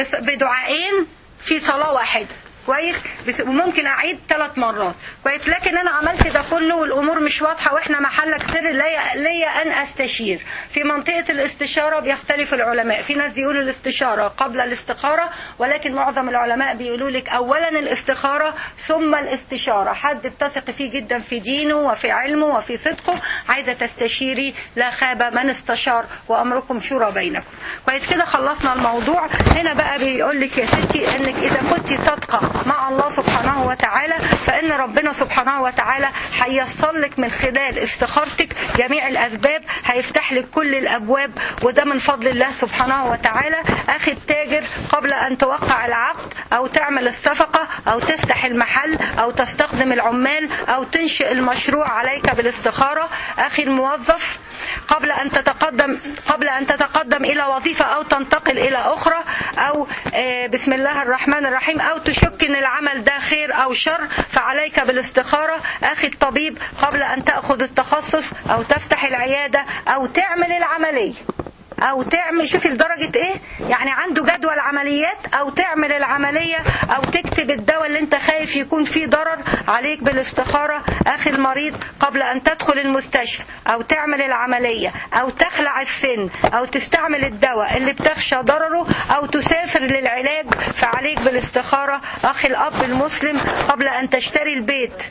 بدعائين في صلاة واحدة كويس، وممكن اعيد ثلاث مرات كويس. لكن انا عملت ده كله والامور مش واضحه واحنا محلك سر، ليا ان استشير. في منطقه الاستشاره بيختلف العلماء، في ناس بيقولوا الاستشاره قبل الاستخاره، ولكن معظم العلماء بيقولوا لك اولا الاستخاره ثم الاستشاره. حد بتثق فيه جدا في دينه وفي علمه وفي صدقه، عايزه تستشيري، لا خاب من استشار وامركم شورى بينكم كويس. كده خلصنا الموضوع. هنا بقى بيقول لك يا ستي انك اذا كنت صادقه مع الله سبحانه وتعالى، فإن ربنا سبحانه وتعالى هيصل لك من خلال استخارتك جميع الأسباب، هيفتح لك كل الأبواب، وده من فضل الله سبحانه وتعالى. أخي التاجر، قبل أن توقع العقد أو تعمل الصفقة أو تفتح المحل أو تستخدم العمال أو تنشئ المشروع، عليك بالاستخارة. أخي الموظف، قبل أن تتقدم قبل أن تتقدم إلى وظيفة أو تنتقل إلى أخرى، أو بسم الله الرحمن الرحيم، أو تشك إن العمل ده خير أو شر، فعليك بالاستخارة. أخي الطبيب، قبل أن تأخذ التخصص أو تفتح العيادة أو تعمل العملية أو تعمل، شوفي لدرجة إيه، يعني عنده جدول عمليات، أو تعمل العملية أو تكتب الدواء اللي أنت خايف يكون فيه ضرر، عليك بالاستخارة. أخي المريض، قبل أن تدخل المستشفى أو تعمل العملية أو تخلع السن أو تستعمل الدواء اللي بتخشى ضرره أو تسافر للعلاج، فعليك بالاستخارة. أخي الأب المسلم، قبل أن تشتري البيت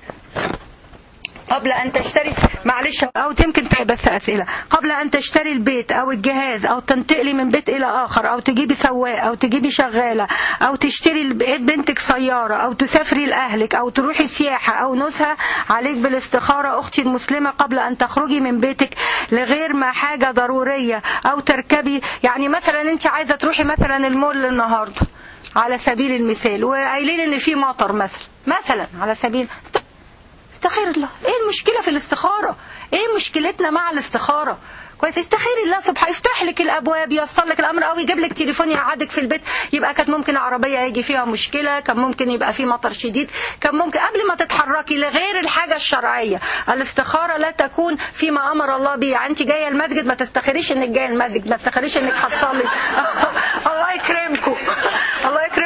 قبل أن تشتري معلش أو يمكن بس أسئلة قبل أن تشتري البيت أو الجهاز أو تنتقلي من بيت إلى آخر أو تجيبي سواق أو تجيبي شغالة أو تشتري بنتك سيارة أو تسافري لأهلك أو تروحي سياحة أو نزهة، عليك بالاستخارة. أختي المسلمة، قبل أن تخرجي من بيتك لغير ما حاجة ضرورية أو تركبي، يعني مثلا أنت عايزة تروحي مثلا المول النهاردة على سبيل المثال، وقايلين إن في مطر مثلا مثلا على سبيل، استخير الله. ايه المشكلة في الاستخارة؟ ايه مشكلتنا مع الاستخارة؟ كويس، استخيري الله سبحانه، يفتح لك الابواب، ييسر لك الامر، او يجيب لك تليفون يقعدك في البيت. يبقى كانت ممكن عربيه يجي فيها مشكله، كان ممكن يبقى في مطر شديد، كان ممكن قبل ما تتحركي لغير الحاجه الشرعيه. الاستخاره لا تكون فيما امر الله به. يعني انت جايه المسجد، ما تستخيريش انك جايه المسجد، ما تستخيريش انك هتصلي. الله يكرمكم الله يكرمكم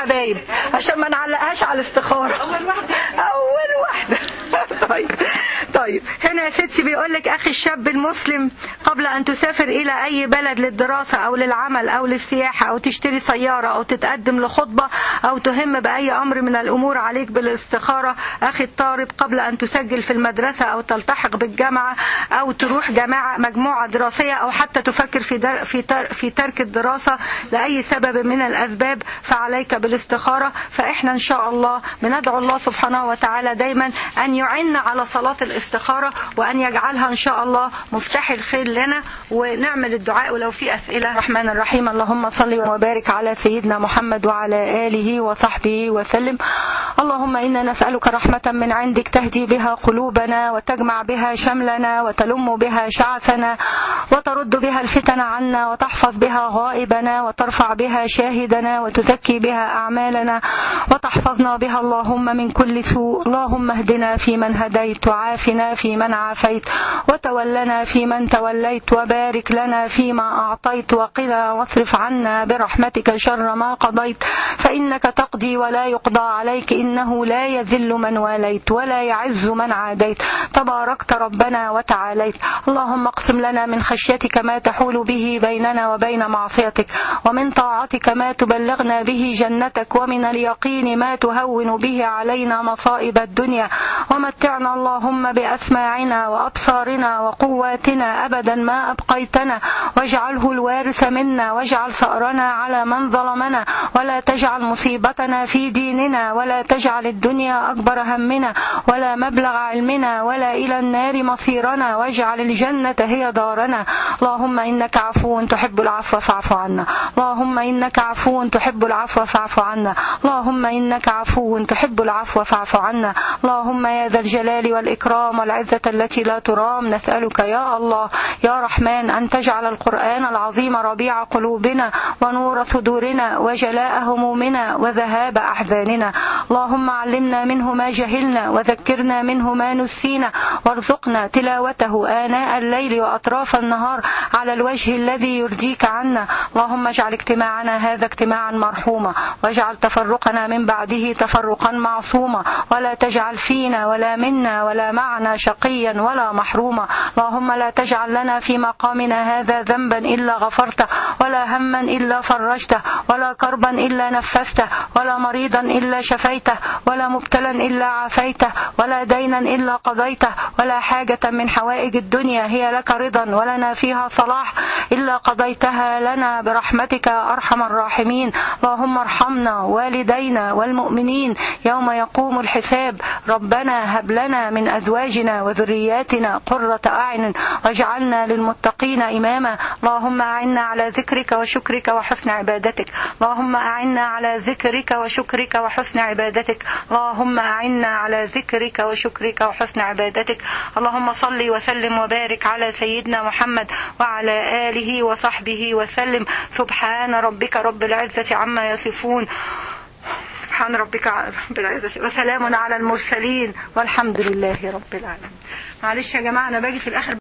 حبايب عشان ما نعلقهاش على الاستخارة. أول واحدة أول واحدة طيب طيب هنا يا ستي بيقول لك أخي الشاب المسلم قبل أن تسافر إلى أي بلد للدراسة أو للعمل أو للسياحة أو تشتري سيارة أو تتقدم لخطبة أو تهم بأي أمر من الأمور عليك بالاستخارة. أخي الطالب قبل أن تسجل في المدرسة أو تلتحق بالجامعة أو تروح جامعة مجموعة دراسية أو حتى تفكر في در في, تر في ترك الدراسة لأي سبب من الأسباب فعليك بالاستخارة. فإحنا إن شاء الله بندعو الله سبحانه وتعالى دايما أن يعين على صلاة الاستخارة وأن يجعلها إن شاء الله مفتاح الخير لنا، ونعمل الدعاء ولو في أسئلة. الرحمن الرحيم. اللهم صل وبارك على سيدنا محمد وعلى آله وصحبه وسلم. اللهم إنا نسألك رحمة من عندك تهدي بها قلوبنا وتجمع بها شملنا وتلم بها شعثنا وترد بها الفتن عنا وتحفظ بها غائبنا وترفع بها شاهدنا وتزكي بها أعمالنا وتحفظنا بها اللهم من كل سوء. اللهم اهدنا فيمن هديت وعافنا فيمن عافيت وتولنا فيمن توليت وبارك لنا فيما أعطيت وقنا واصرف عنا برحمتك شر ما قضيت فإنك تقضي ولا يقضى عليك إنه لا يذل من واليت ولا يعز من عاديت تباركت ربنا وتعاليت. اللهم اقسم لنا من خشيتك ما تحول به بيننا وبين معصيتك ومن طاعتك ما تبلغنا به جنتك ومن اليقين ما تهون به علينا مصائب الدنيا ومتعنا اللهم بأسماعنا وأبصارنا وقواتنا أبدا ما أبقيتنا واجعله الوارث منا واجعل ثأرنا على من ظلمنا ولا تجعل مصيبتنا في ديننا ولا تجعل الدنيا أكبر همنا ولا مبلغ علمنا ولا إلى النار مصيرنا واجعل الجنة هي دارنا. اللهم إنك عفو تحب العفو فاعف عنا. اللهم إنك عفو تحب العفو فاعف عنا. اللهم إنك عفو تحب العفو فاعف عنا. اللهم يا ذا الجلال والإكرام والعزة التي لا ترام نسألك يا الله يا رحمن أن تجعل القرآن العظيم ربيع قلوبنا ونور صدورنا وجلاء همومنا وذهاب أحزاننا. اللهم علمنا منه ما جهلنا وذكرنا منه ما نسينا وارزقنا تلاوته آناء الليل وأطراف النهار على الوجه الذي يرضيك عنا. اللهم اجعل اجتماعنا هذا اجتماعا مرحوما واجعل تفرقنا من بعده تفرقا معصوما ولا تجعل فينا ولا منا ولا معنا شقيا ولا محروما. اللهم لا تجعل لنا في مقامنا هذا ذنبا إلا غفرته ولا هما إلا فرجته ولا كربا إلا نفسته ولا مريضا إلا شفيته ولا مبتلا إلا عافيته ولا دينا إلا قضيته ولا حاجة من حوائج الدنيا هي لك رضا ولنا فيها صلاح إلا قضيتها لنا برحمتك أرحم الراحمين. اللهم ارحمنا والدينا والمؤمنين يوم يقوم الحساب. ربنا هب لنا من أزواجنا وذرياتنا قرة أعين واجعلنا للمتقين إماما. اللهم أعنا على ذكرك وشكرك وحسن عبادتك. اللهم أعنا على ذكرك وشكرك وحسن عبادتك. اللهم أعنا على ذكرك وشكرك وحسن عبادتك. اللهم صل وسلم وبارك على سيدنا محمد وعلى آله وصحبه وسلم. سبحان ربك رب العزة عما يصفون سبحان ربك رب العزة وسلام على المرسلين والحمد لله رب العالمين. معلش يا جماعة أنا باجي في الآخر